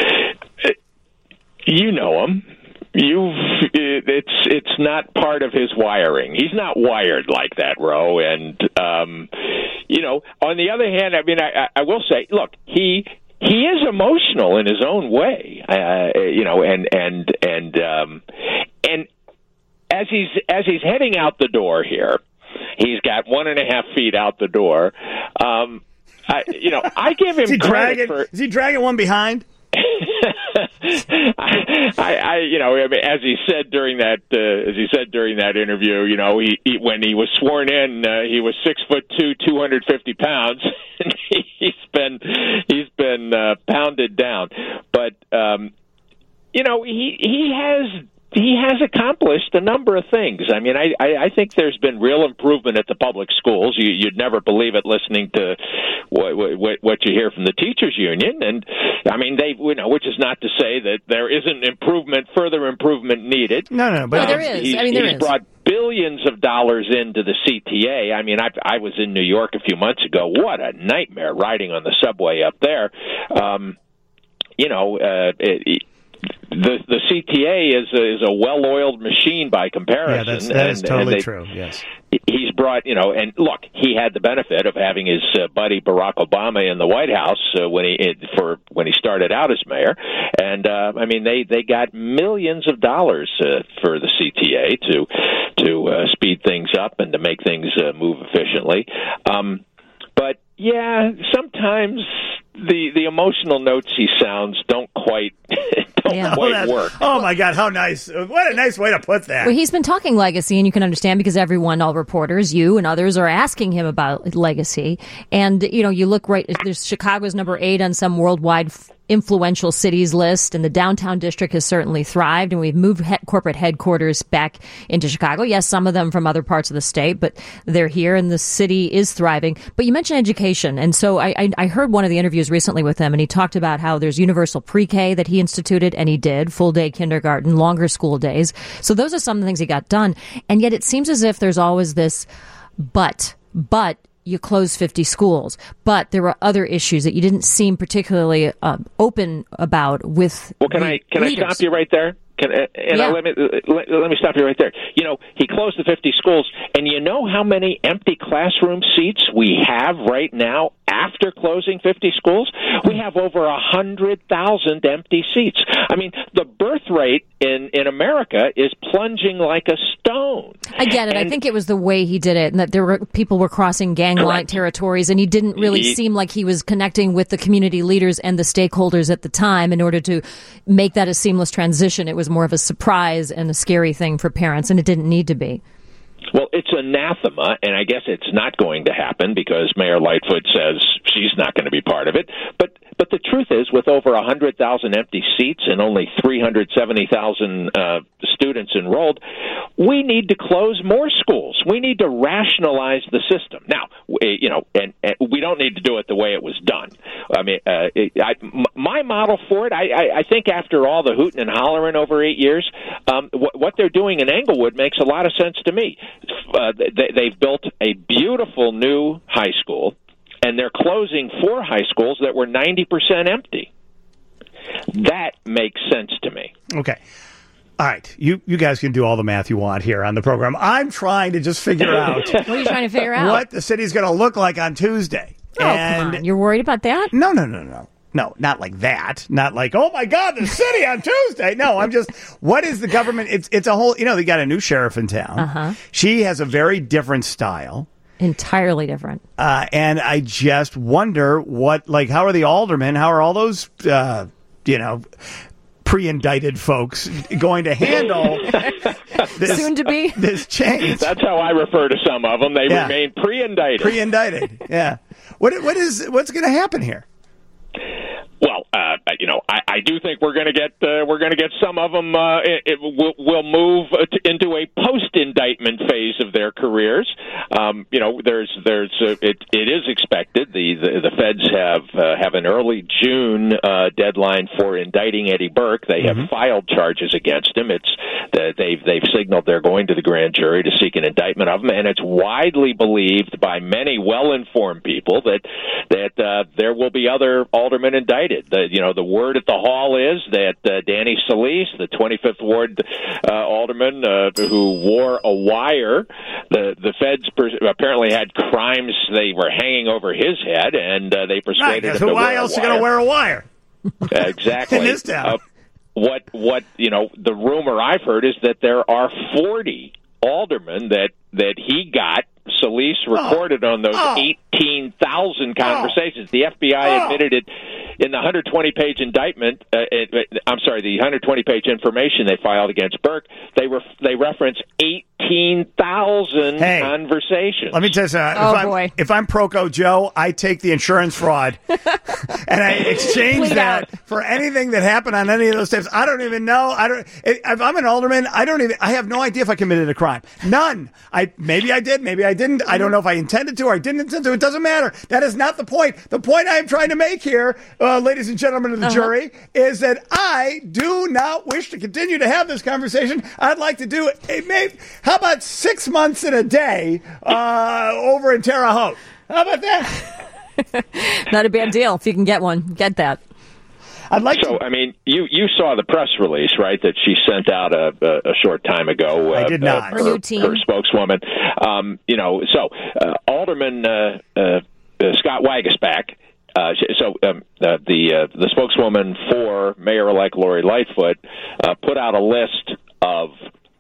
You know him. You've it's it's not part of his wiring. He's not wired like that, Ro. And um, you know, on the other hand, I mean, I, I will say, look, he he is emotional in his own way. Uh, you know, and and and um, and as he's as he's heading out the door here, he's got one and a half feet out the door. Um, I, you know, I give him Is he credit dragging? for. Is he dragging one behind? I, I, you know, I mean, as he said during that, uh, as he said during that interview, you know, he, he when he was sworn in, uh, he was six foot two, two hundred fifty pounds. And he, he's been he's been uh, pounded down. But um, you know, he he has. He has accomplished a number of things. I mean, I, I, I think there's been real improvement at the public schools. You, you'd never believe it listening to what, what, what you hear from the teachers union. And, I mean, they, you know, which is not to say that there isn't improvement, further improvement needed. No, no, but no, there is. He's, I mean, there he's is. brought billions of dollars into the C T A. I mean, I, I was in New York a few months ago. What a nightmare riding on the subway up there. Um, you know, uh, it, it, The the C T A is a, is a well-oiled machine by comparison. Yeah, that's, that and, is totally and they, true, yes. He's brought, you know, and look, he had the benefit of having his uh, buddy Barack Obama in the White House uh, when he for when he started out as mayor, and uh, I mean they, they got millions of dollars uh, for the C T A to to uh, speed things up and to make things uh, move efficiently. Um, but yeah, sometimes the the emotional notes he sounds don't quite don't Yeah. quite oh, work. Oh my God, how nice! What a nice way to put that. Well, he's been talking legacy, and you can understand because everyone, all reporters, you and others, are asking him about legacy. And you know, you look right. There's Chicago's number eight on some worldwide f- influential cities list, and the downtown district has certainly thrived. And we've moved he- corporate headquarters back into Chicago. Yes, some of them from other parts of the state, but they're here, and the city is thriving. But you mentioned education, and so I, I, I heard one of the interviews recently with him, and he talked about how there's universal pre-K that he instituted, and he did full day kindergarten, longer school days. So those are some of the things he got done, and yet it seems as if there's always this but, but. You closed fifty schools, but there were other issues that you didn't seem particularly uh, open about with. Well, can I can leaders. I stop you right there? Can, uh, and Yeah. I, let me let, let me stop you right there. You know, he closed the fifty schools, and you know how many empty classroom seats we have right now after closing fifty schools? We have over a hundred thousand empty seats. I mean, the birth rate in in America is plunging like a stone. I get it. And I think it was the way he did it, and that there were people were crossing gang-like territories, and he didn't really He- seem like he was connecting with the community leaders and the stakeholders at the time in order to make that a seamless transition. It was more of a surprise and a scary thing for parents, and it didn't need to be. Well, it's anathema, and I guess it's not going to happen because Mayor Lightfoot says she's not going to be part of it. But but the truth is, with over one hundred thousand empty seats and only three hundred seventy thousand uh, students enrolled, we need to close more schools. We need to rationalize the system. Now, you know, and, and we don't need to do it the way it was done. I mean, uh, it, I, m- my model for it, I, I, I think after all the hooting and hollering over eight years, um, what, what they're doing in Englewood makes a lot of sense to me. Uh, they, they've built a beautiful new high school, and they're closing four high schools that were ninety percent empty. That makes sense to me. Okay. All right. You you guys can do all the math you want here on the program. I'm trying to just figure out What are you trying to figure out? what the city's going to look like on Tuesday. Oh, come on. You're worried about that? No, no, no, no. No, not like that. Not like, oh my God, the city on Tuesday. No, I'm just, what is the government? It's it's a whole, you know, they got a new sheriff in town. Uh-huh. She has a very different style. Entirely different. Uh, and I just wonder what, like, how are the aldermen? How are all those, uh, you know, pre-indicted folks going to handle this, Soon to be. this change? That's how I refer to some of them. They Yeah. remain pre-indicted. Pre-indicted, yeah. What what is what's going to happen here? Well, uh, you know, I, I do think we're going to get uh, we're going to get some of them. Uh, it, it will, will move into a post-indictment phase of their careers. Um, you know, there's there's uh, it it is expected the the, the feds have uh, have an early June uh, deadline for indicting Eddie Burke. They have mm-hmm. filed charges against him. It's that they've they've signaled they're going to the grand jury to seek an indictment of him, and it's widely believed by many well-informed people that that uh, there will be other aldermen indicted. The, you know, the word at the hall is that uh, Danny Solis, the twenty-fifth Ward uh, alderman uh, who wore a wire, the the feds per- apparently had crimes they were hanging over his head, and uh, they persuaded right, him to why wear else a are going to wear a wire? Exactly. In this town. Uh, what what you know? The rumor I've heard is that there are forty aldermen that that he got. Solis recorded oh. on those oh. eighteen thousand conversations. Oh. The F B I oh. admitted it in the one hundred twenty page indictment. Uh, it, I'm sorry, the one hundred twenty page information they filed against Burke. They were they reference eighteen eighteen thousand hey, conversations. Let me tell you something. Oh, if, I'm, boy. if I'm Proco Joe, I take the insurance fraud and I exchange Plead that out. for anything that happened on any of those tapes. I don't even know. I don't. If I'm an alderman, I don't even. I have no idea if I committed a crime. None. I maybe I did. Maybe I didn't. I don't know if I intended to or I didn't intend to. It doesn't matter. That is not the point. The point I am trying to make here, uh, ladies and gentlemen of the Uh-huh. jury, is that I do not wish to continue to have this conversation. I'd like to do it. Hey, maybe, how about six months and a day uh, over in Terre Haute? How about that? Not a bad deal. If you can get one, get that. I'd like So, to. I mean, you, you saw the press release, right, that she sent out a, a, a short time ago. I did not. Uh, Her new team. Her spokeswoman. Um, you know, so uh, Alderman uh, uh, uh, Scott Waguespack, uh, so um, uh, the uh, the spokeswoman for Mayor-elect Lori Lightfoot, uh, put out a list of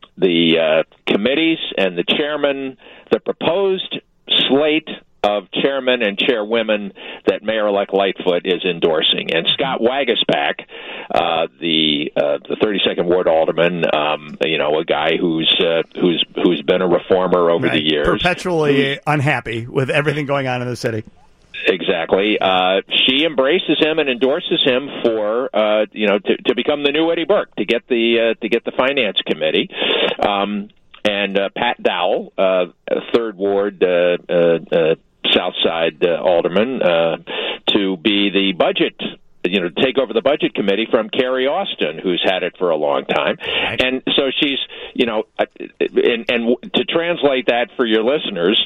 the uh, committees and the chairman, the proposed slate of chairmen and chairwomen that Mayor-elect Lightfoot is endorsing. And Scott Waguespack, uh, the uh, the thirty-second Ward alderman, um, you know, a guy who's uh, who's who's been a reformer over Right. the years, Perpetually unhappy with everything going on in the city. Exactly. Uh, she embraces him and endorses him for uh, you know to, to become the new Eddie Burke, to get the uh, to get the finance committee. Um, and uh, Pat Dowell, uh, third Ward uh, uh, uh, South Side uh, alderman, uh, to be the budget. You know, take over the budget committee from Carrie Austin, who's had it for a long time. Right. And so she's, you know, uh, and, and to translate that for your listeners,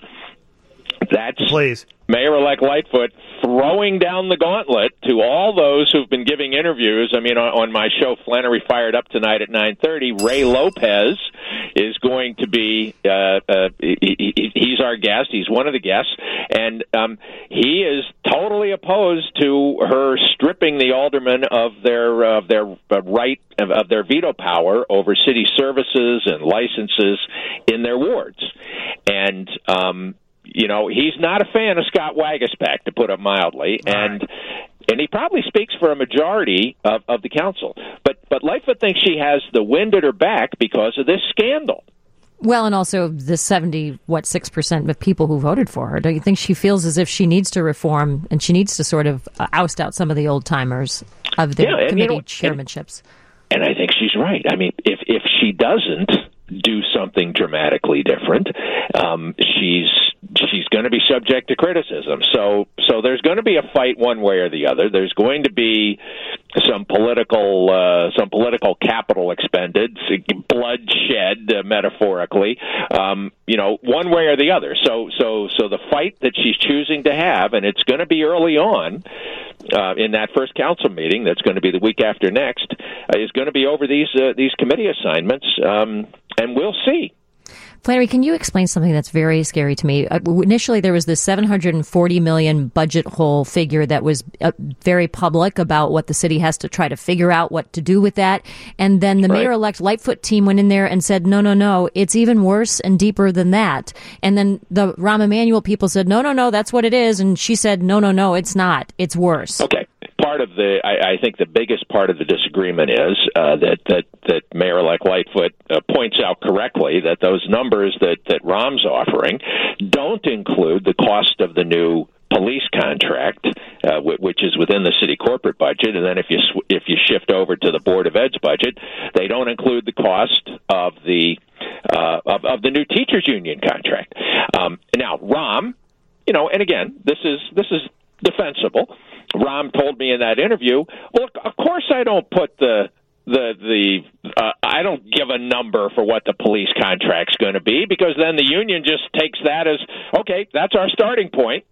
that's Please. Mayor-elect Lightfoot throwing down the gauntlet to all those who've been giving interviews. I mean, on, on my show, Flannery Fired Up tonight at nine thirty, Ray Lopez is going to be, uh, uh, he, he, he's our guest. He's one of the guests. And um, he is totally opposed to her stripping the aldermen of their, of their uh, right, of, of their veto power over city services and licenses in their wards. And, um, you know, he's not a fan of Scott Waguespack, to put it mildly, All and right. and he probably speaks for a majority of, of the council. But but Lightfoot thinks she has the wind at her back because of this scandal. Well, and also the seventy, what, six percent of people who voted for her. Don't you think she feels as if she needs to reform and she needs to sort of uh, oust out some of the old timers of the Yeah, and, committee you know, chairmanships? And, and I think she's right. I mean, if if she doesn't do something dramatically different, um, she's she's going to be subject to criticism. So so there's going to be a fight one way or the other. There's going to be some political uh, some political capital expended, blood shed, uh, metaphorically, um, you know, one way or the other. So so so the fight that she's choosing to have, and it's going to be early on uh, in that first council meeting, that's going to be the week after next, uh, is going to be over these uh, these committee assignments, um, and we'll see. Flannery, can you explain something that's very scary to me? Uh, initially, there was this seven hundred forty million dollars budget hole figure that was uh, very public about what the city has to try to figure out what to do with that. And then the Right. mayor-elect Lightfoot team went in there and said, no, no, no, it's even worse and deeper than that. And then the Rahm Emanuel people said, no, no, no, that's what it is. And she said, no, no, no, it's not. It's worse. Okay. Part of the, I, I think the biggest part of the disagreement is uh, that, that, that Mayor-elect Lightfoot uh, points out correctly that those numbers that, that Rahm's offering don't include the cost of the new police contract, uh, w- which is within the city corporate budget. And then if you sw- if you shift over to the Board of Ed's budget, they don't include the cost of the uh, of, of the new teachers union contract. Um, now, Rahm, you know, and again, this is this is defensible. Rahm told me in that interview, "Look, of course I don't put the the the uh, I don't give a number for what the police contract's going to be, because then the union just takes that as, okay, that's our starting point."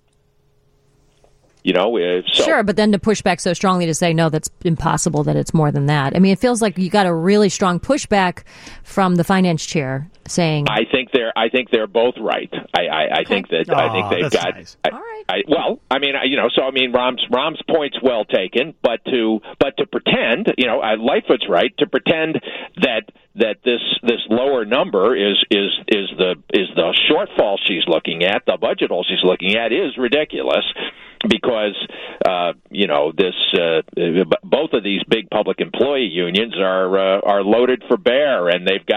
You know, uh, so. Sure, but then to push back so strongly to say, no, that's impossible, that it's more than that. I mean, it feels like you got a really strong pushback from the finance chair saying... I think they're. I think they're both right. I, I, I think that. I think Aw, they've that's got. nice. I, All right. I, well, I mean, I, you know, so I mean, Rahm's Rahm's point's well taken, but to but to pretend, you know, uh, Lightfoot's right to pretend that that this this lower number is is is the is the shortfall she's looking at, the budget hole she's looking at, is ridiculous. Because uh, you know this, uh, both of these big public employee unions are uh, are loaded for bear, and they've got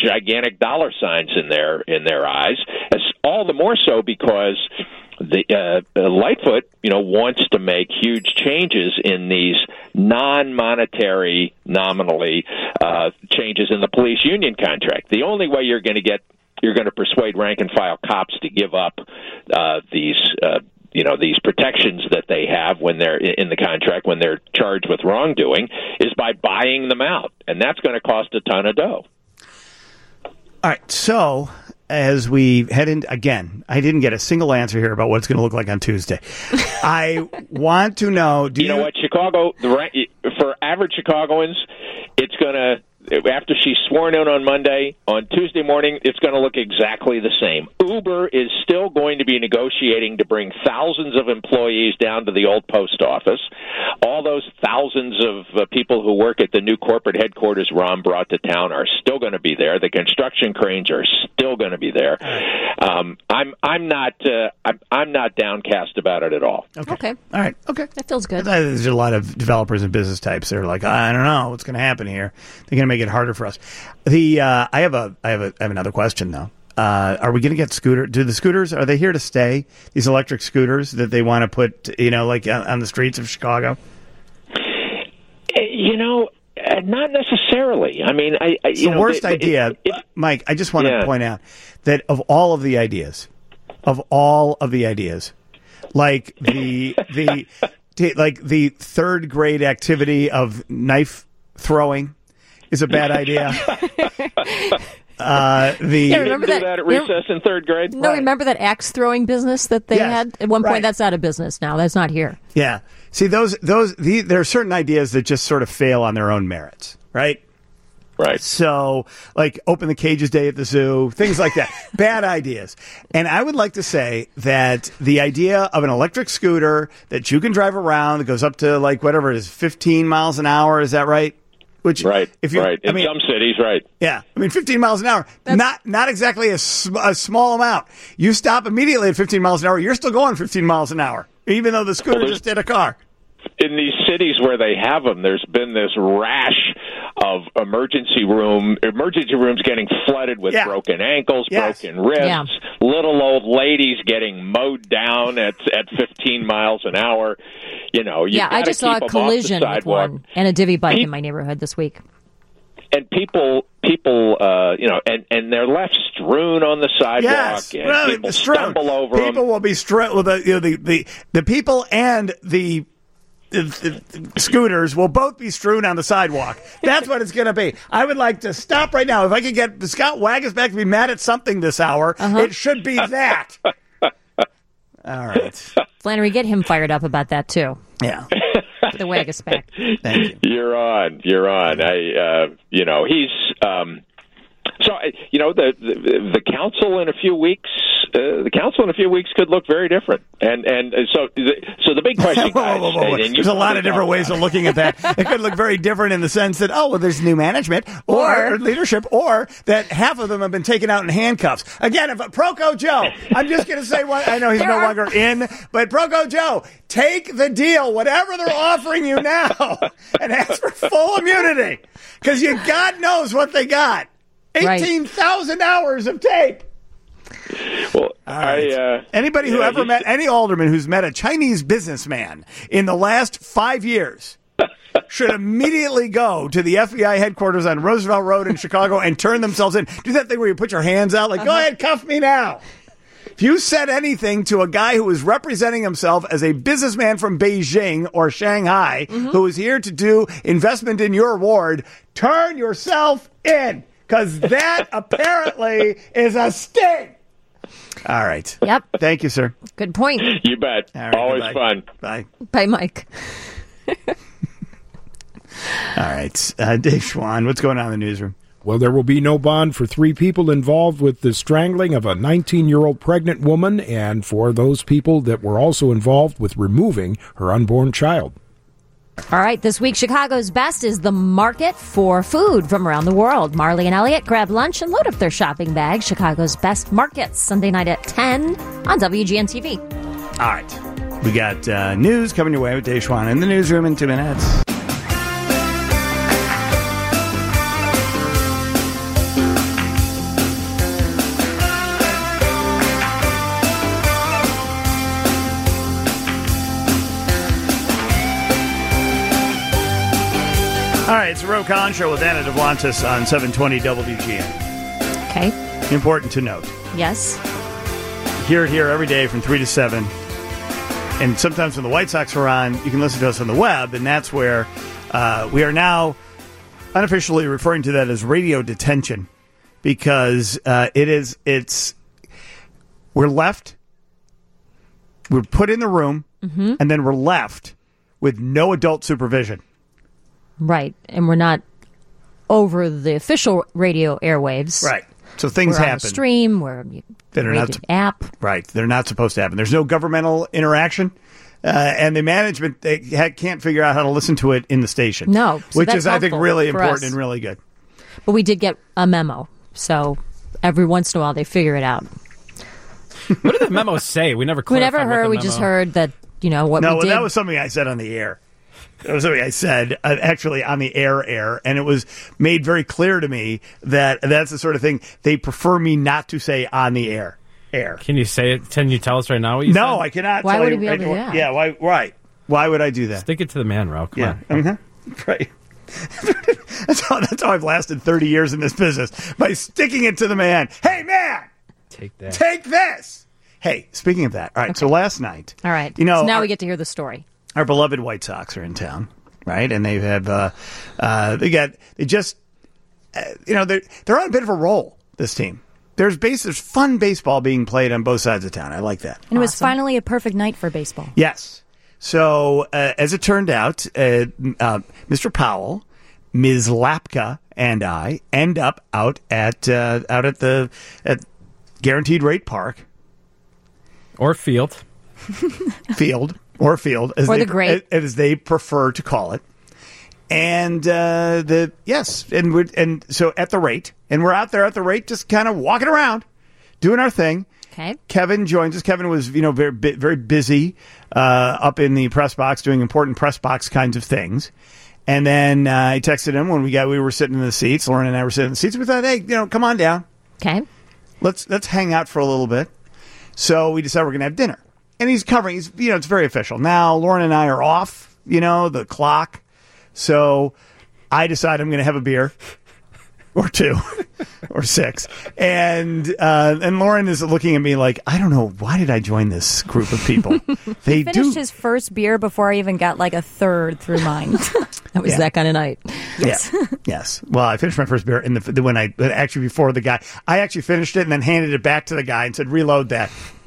gigantic dollar signs in their in their eyes. As all the more so because the uh, uh, Lightfoot, you know, wants to make huge changes in these non-monetary, nominally uh, changes in the police union contract. The only way you're going to get you're going to persuade rank and file cops to give up uh, these. Uh, you know, these protections that they have when they're in the contract, when they're charged with wrongdoing, is by buying them out. And that's going to cost a ton of dough. All right. So as we head in, again, I didn't get a single answer here about what it's going to look like on Tuesday. I want to know. Do you, you know what? Chicago, the, for average Chicagoans, it's going to, after she's sworn in on Monday, on Tuesday morning, it's going to look exactly the same. Uber is still going to be negotiating to bring thousands of employees down to the old post office. All those thousands of uh, people who work at the new corporate headquarters Rahm brought to town are still going to be there. The construction cranes are still going to be there. Um, I'm I'm not uh, I'm, I'm not downcast about it at all. Okay. okay. All right. Okay. That feels good. There's a lot of developers and business types that are like, I don't know what's going to happen here. They're going to make it harder for us. The uh, I have a I have a I have another question though. Uh, are we going to get scooter? Do the scooters, are they here to stay? These electric scooters that they want to put, you know, like on, on the streets of Chicago? You know, uh, not necessarily. I mean, I, I it's you the know, worst it, idea, it, it, Mike. I just want yeah. to point out that of all of the ideas, of all of the ideas, like the the t- like the third grade activity of knife throwing is a bad idea. Uh, the yeah, remember do that, that at recess in third grade? No, right. Remember that axe throwing business that they yes. had at one point? Right. That's out of business now. That's not here. Yeah. See, those those the, there are certain ideas that just sort of fail on their own merits, right? Right. So, like open the cages day at the zoo, things like that. Bad ideas. And I would like to say that the idea of an electric scooter that you can drive around that goes up to like whatever it is, fifteen miles an hour, is that right? Which, right, if you, right. In I mean, some cities, right. Yeah. I mean, fifteen miles an hour, That's, not not exactly a, sm- a small amount. You stop immediately at fifteen miles an hour, you're still going fifteen miles an hour, even though the scooter well, just hit a car. In these cities where they have them, there's been this rash of emergency room, emergency rooms getting flooded with yeah. broken ankles, yes. broken wrists, yeah. little old ladies getting mowed down at at fifteen miles an hour. You know, you yeah, I just saw a collision with one and a divvy bike Pe- in my neighborhood this week. And people, people, uh, you know, and, and they're left strewn on the sidewalk, yes. and well, people strewn. stumble over people them. People will be strewn. Well, the, you know, the, the the people and the. The, the, the scooters will both be strewn on the sidewalk. That's what it's going to be. I would like to stop right now. If I could get Scott Wagasback to be mad at something this hour, uh-huh. it should be that. All right. Flannery, get him fired up about that, too. Yeah. The Wagasback. Thank you. You're on. You're on. I, uh, you know, he's... Um, so, you know, the, the the council in a few weeks, uh, the council in a few weeks could look very different. And and so the, so the big question, guys, whoa, whoa, whoa, whoa. And there's a lot of different ways that. of looking at that. It could look very different in the sense that, oh, well, there's new management or, or leadership, or that half of them have been taken out in handcuffs. Again, if Proco Joe, I'm just going to say one. I know he's no longer in, but Proco Joe, take the deal, whatever they're offering you now, and ask for full immunity, because you God knows what they got. eighteen thousand right. hours of tape. Well, right. I, uh, anybody who yeah, ever met any alderman who's met a Chinese businessman in the last five years should immediately go to the F B I headquarters on Roosevelt Road in Chicago and turn themselves in. Do that thing where you put your hands out, like, uh-huh. go ahead, cuff me now. If you said anything to a guy who was representing himself as a businessman from Beijing or Shanghai, mm-hmm. who is here to do investment in your ward, turn yourself in. Because that apparently is a sting. All right. Yep. Thank you, sir. Good point. You bet. Right, Always goodbye. fun. Bye. Bye, Mike. All right. Uh, Dave Schwan, what's going on in the newsroom? Well, there will be no bond for three people involved with the strangling of a nineteen-year-old pregnant woman and for those people that were also involved with removing her unborn child. All right, this week, Chicago's best is the market for food from around the world. Marley and Elliot grab lunch and load up their shopping bags. Chicago's best markets, Sunday night at ten on W G N T V. All right. We got uh, news coming your way with Dave Schwan in the newsroom in two minutes. Roe Conn Show with Anna Devlantis on seven twenty W G N. Okay. Important to note. Yes. Hear it here every day from three to seven. And sometimes when the White Sox are on, you can listen to us on the web, and that's where uh, we are now unofficially referring to that as radio detention, because uh, it is, it's, we're left, we're put in the room, mm-hmm. and then we're left with no adult supervision. Right. And we're not over the official radio airwaves. Right. So things we're happen. On the stream, we're that are not rated app. Right. They're not supposed to happen. There's no governmental interaction. Uh, and the management, they ha- can't figure out how to listen to it in the station. No. So which that's is, I think, helpful really for important us. and really good. But we did get a memo. So every once in a while they figure it out. What did the memo say? We never We clarified never what heard. the We memo- just heard that, you know, what No, we did. that was something I said on the air. That was something I said, uh, actually, on the air air, and it was made very clear to me that that's the sort of thing they prefer me not to say on the air. Air. Can you say it? Can you tell us right now what you No, said? I cannot Why tell would you. he be able to do right- that? Yeah, why, right. Why would I do that? Stick it to the man, Ro. Come Yeah. on. Mm-hmm. Right. that's, how, that's how I've lasted thirty years in this business, by sticking it to the man. Hey, man! Take that. Take this! Hey, speaking of that, all right, so last night. All right. You know, so now our, we get to hear the story. Our beloved White Sox are in town, right? And they have, uh, uh, they got, they just, uh, you know, they're, they're on a bit of a roll, this team. There's base, there's fun baseball being played on both sides of town. I like that. And it was finally a perfect night for baseball. Yes. So, uh, as it turned out, uh, uh, Mister Powell, Miz Lapka, and I end up out at uh, out at the at Guaranteed Rate Park Or field. field or field as Or they the great. as they prefer to call it. And uh, the yes, and we're, and so at the rate, and we're out there at the rate, just kind of walking around, doing our thing. Okay. Kevin joins us. Kevin was, you know, very bu- very busy uh, up in the press box doing important press box kinds of things. And then uh, I texted him when we got we were sitting in the seats. Lauren and I were sitting in the seats. We thought, hey, you know, come on down. Okay. Let's let's hang out for a little bit. So we decided we're going to have dinner. And he's covering. He's you know, it's very official now. Lauren and I are off. You know, the clock. So I decide I'm going to have a beer. Or two, or six, and uh, and Lauren is looking at me like, I don't know, why did I join this group of people? They He finished do, his first beer before I even got like a third through mine. That was Yeah. that kind of night. yes, yes. Well, I finished my first beer in the when I actually before the guy, I actually finished it and then handed it back to the guy and said, reload that.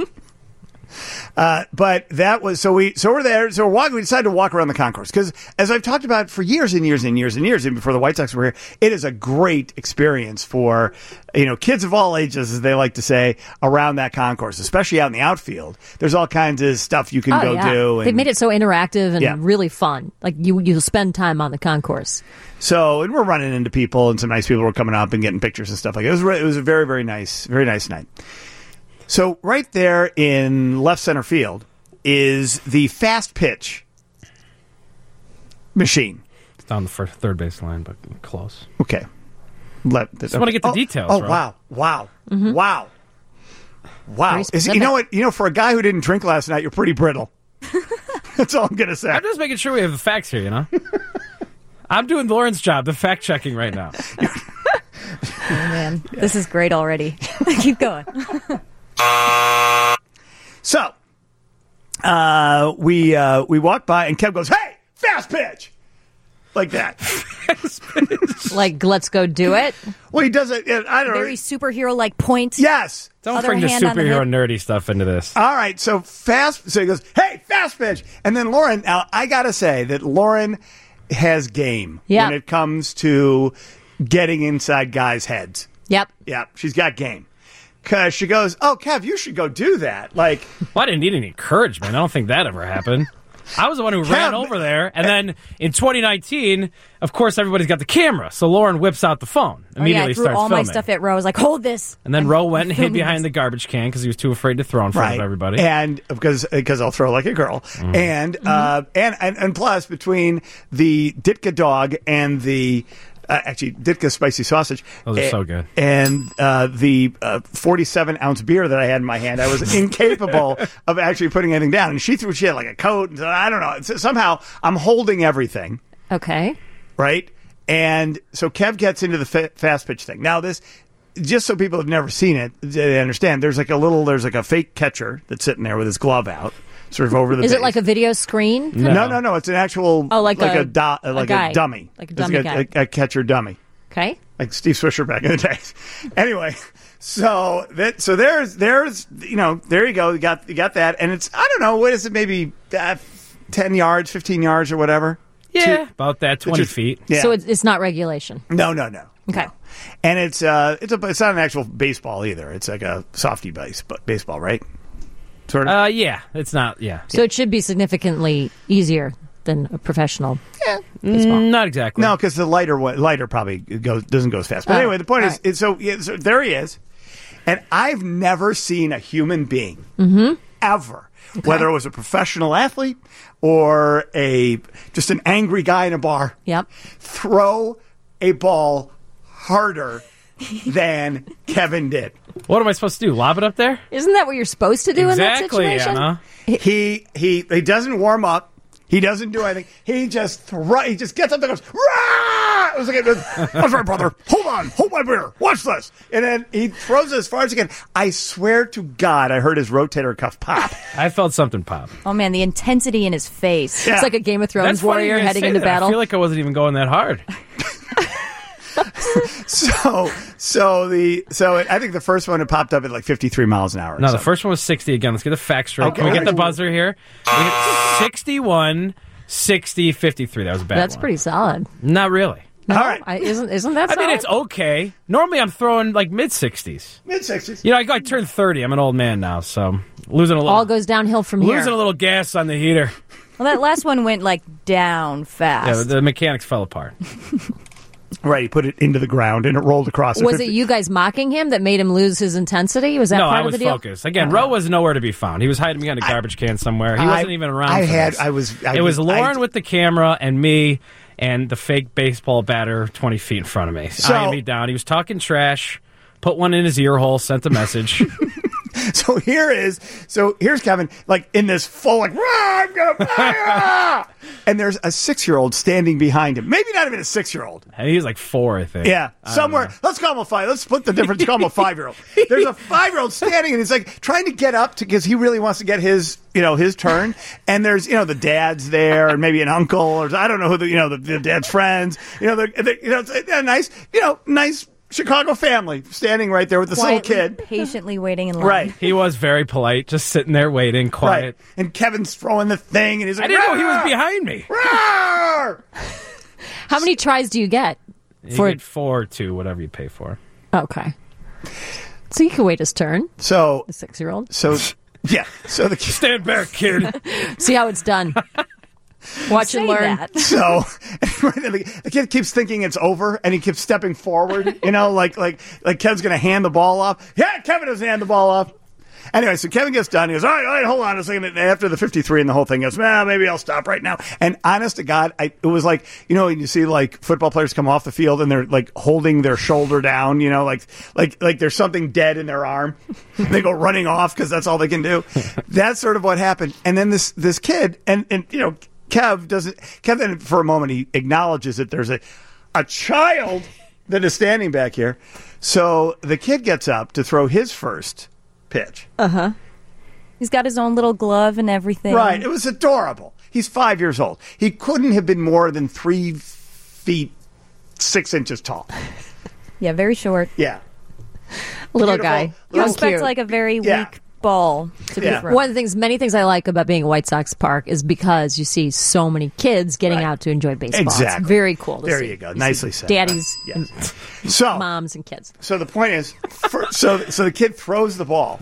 Uh, but that was so we so we're there so we're walking. We decided to walk around the concourse because, as I've talked about for years and years and years and years, even before the White Sox were here, it is a great experience for you know kids of all ages, as they like to say, around that concourse, especially out in the outfield. There's all kinds of stuff you can Oh, go yeah. do. And They've made it so interactive and Yeah. really fun. Like you, you'll spend time on the concourse. So, and we're running into people, and some nice people were coming up and getting pictures and stuff like that. It was re- it was a very very nice very nice night. So right there in left center field is the fast pitch machine. It's down the first, third base line, but close. Okay. Let, Just wanna get the oh, details, Oh, Ro. wow. Wow. Mm-hmm. Wow. Wow. Very Is, you specific. know what? You know, for a guy who didn't drink last night, you're pretty brittle. That's all I'm going to say. I'm just making sure we have the facts here, you know? I'm doing Lauren's job, the fact checking right now. Oh, man. This is great already. Keep going. So, uh, we uh, we walked by, and Kev goes, hey, fast pitch! Like that. Like, let's go do it. Well, he does it, I don't know. Very superhero like point. Yes. Don't Other bring the hand on the superhero hip. nerdy stuff into this. All right, so fast. So he goes, "Hey, fast pitch!" And then Lauren. Now I gotta say that Lauren has game Yeah. when it comes to getting inside guys' heads. Yep. Yeah, she's got game. Cause she goes, "Oh, Kev, you should go do that." Like, Well, I didn't need any encouragement. I don't think that ever happened. I was the one who ran Kev- over there, and then in twenty nineteen, of course, everybody's got the camera, so Lauren whips out the phone, Oh, yeah, immediately I threw starts all filming. my stuff at Ro. I was like, hold this. And then Ro went and hid filming behind this. the garbage can because he was too afraid to throw in front right? of everybody. And because because I'll throw like a girl, Mm-hmm. and, uh, and and and plus between the Ditka dog and the. Uh, actually, Ditka spicy sausage. Those are eh, so good. And uh, the uh, forty-seven ounce beer that I had in my hand, I was incapable of actually putting anything down. And she threw shit like a coat. And so, I don't know. It's, somehow I'm holding everything, Okay. right? And so Kev gets into the fa- fast pitch thing. Now this, just so people have never seen it, they understand. There's like a little, there's like a fake catcher that's sitting there with his glove out, sort of over the. Is base. it like a video screen? No, no, no. no it's an actual. Oh, like, like a, a, do, uh, like a, guy. a dummy, like a It's dummy like guy. a, a, a catcher dummy, Okay. like Steve Swisher back in the day. Anyway, so that so there's there's you know there you go. You got you got that, and it's I don't know what is it maybe uh, ten yards, fifteen yards, or whatever. Yeah, about that, twenty Just- feet. Yeah. So it's, it's not regulation. No, no, no. Okay. And it's uh, it's a it's not an actual baseball either. It's like a softy base, but baseball, right? Sort of. Uh, yeah, it's not. Yeah, So it should be significantly easier than a professional. Mm, not exactly. no, because the lighter one, lighter probably goes doesn't go as fast. But Oh, anyway, the point all is, it's so, yeah, so there he is, and I've never seen a human being ever, whether it was a professional athlete or a just an angry guy in a bar, Yep. throw a ball harder than Kevin did. What am I supposed to do? Lob it up there? Isn't that what you're supposed to do Exactly, in that situation? Anna. He he he doesn't warm up. He doesn't do anything. He just throw, he just gets up and goes, Rah! It was like, that's right, brother. Hold on. Hold my beer. Watch this. And then he throws it as far as he can. I swear to God, I heard his rotator cuff pop. I felt something pop. Oh man, the intensity in his face. Yeah. It's like a Game of Thrones That's funny warrior you guys heading say into that. battle. I feel like I wasn't even going that hard. So, so the so it, I think the first one it popped up at like fifty-three miles an hour. or No, the something. first one was sixty again. Let's get the facts straight. Okay. Can we get the buzzer here? We hit sixty-one, sixty, fifty-three. That was a bad That's one. pretty solid. Not really. No, All right. I, isn't isn't that I solid? mean, it's okay. Normally, I'm throwing like mid-sixties. Mid sixties. You know, I, I turned thirty. I'm an old man now, so losing a little. All goes downhill from here. losing a little gas on the heater. Well, that last one went like down fast. Yeah, the mechanics fell apart. Right, he put it into the ground and it rolled across. at Was fifty it you guys mocking him that made him lose his intensity? Was that No, part I of was the deal? focused. Again, Roe was nowhere to be found. He was hiding behind a garbage can somewhere. He wasn't I- even around. I for had. this. I was. I it was I- Lauren with the camera and me and the fake baseball batter twenty feet in front of me, So- eyeing me down. He was talking trash, put one in his ear hole, sent a message. So here is, so here's Kevin, like in this full, like, "Rah, I'm gonna fire!" And there's a six-year-old standing behind him. Maybe not even a six-year-old. and he was like four, I think. Yeah, I don't somewhere. know. Let's call him a five. Let's split the difference. Call him a five-year-old. There's a five-year-old standing, and he's like trying to get up to because he really wants to get his, you know, his turn. And there's, you know, the dad's there, and maybe an uncle, or I don't know who the, you know, the, the dad's friends. You know, the, the you know, it's a nice, you know, nice Chicago family standing right there with this little Quietly, kid. patiently waiting in line. Right. He was very polite, just sitting there waiting, quiet. Right. And Kevin's throwing the thing, and he's like, I didn't know he was "Rah! behind me. Roar!" How many tries do you get? You For get four, two, whatever you pay for. Okay. So you can wait his turn, So, the six-year-old. so, yeah. So the Stand back, kid. See how it's done. Watch Say and learn. that. so the the kid keeps thinking it's over, and he keeps stepping forward. You know, like like like Kevin's going to hand the ball off. Yeah, Kevin doesn't hand the ball off. Anyway, so Kevin gets done. He goes, all right, all right, hold on a second. And after the fifty-three and the whole thing goes, nah, maybe I'll stop right now. And honest to God, I, it was like, you know, when you see like football players come off the field and they're like holding their shoulder down, you know, like like like there's something dead in their arm. They go running off because that's all they can do. That's sort of what happened. And then this this kid, and and you know, Kev doesn't. Kevin for a moment he acknowledges that there's a a child that is standing back here. So the kid gets up to throw his first pitch. He's got his own little glove and everything. Right. It was adorable. He's five years old. He couldn't have been more than three feet six inches tall. Yeah, very short. Yeah. Little Beautiful. guy. You How expect cute. like a very Yeah. weak ball to Yeah. be thrown. One of the things, many things I like about being a White Sox park is because you see so many kids getting Right. out to enjoy baseball. Exactly. It's very cool to There see. you go. see Nicely said. Daddies, Yes. and So moms, and kids. So the point is, fir- so so the kid throws the ball.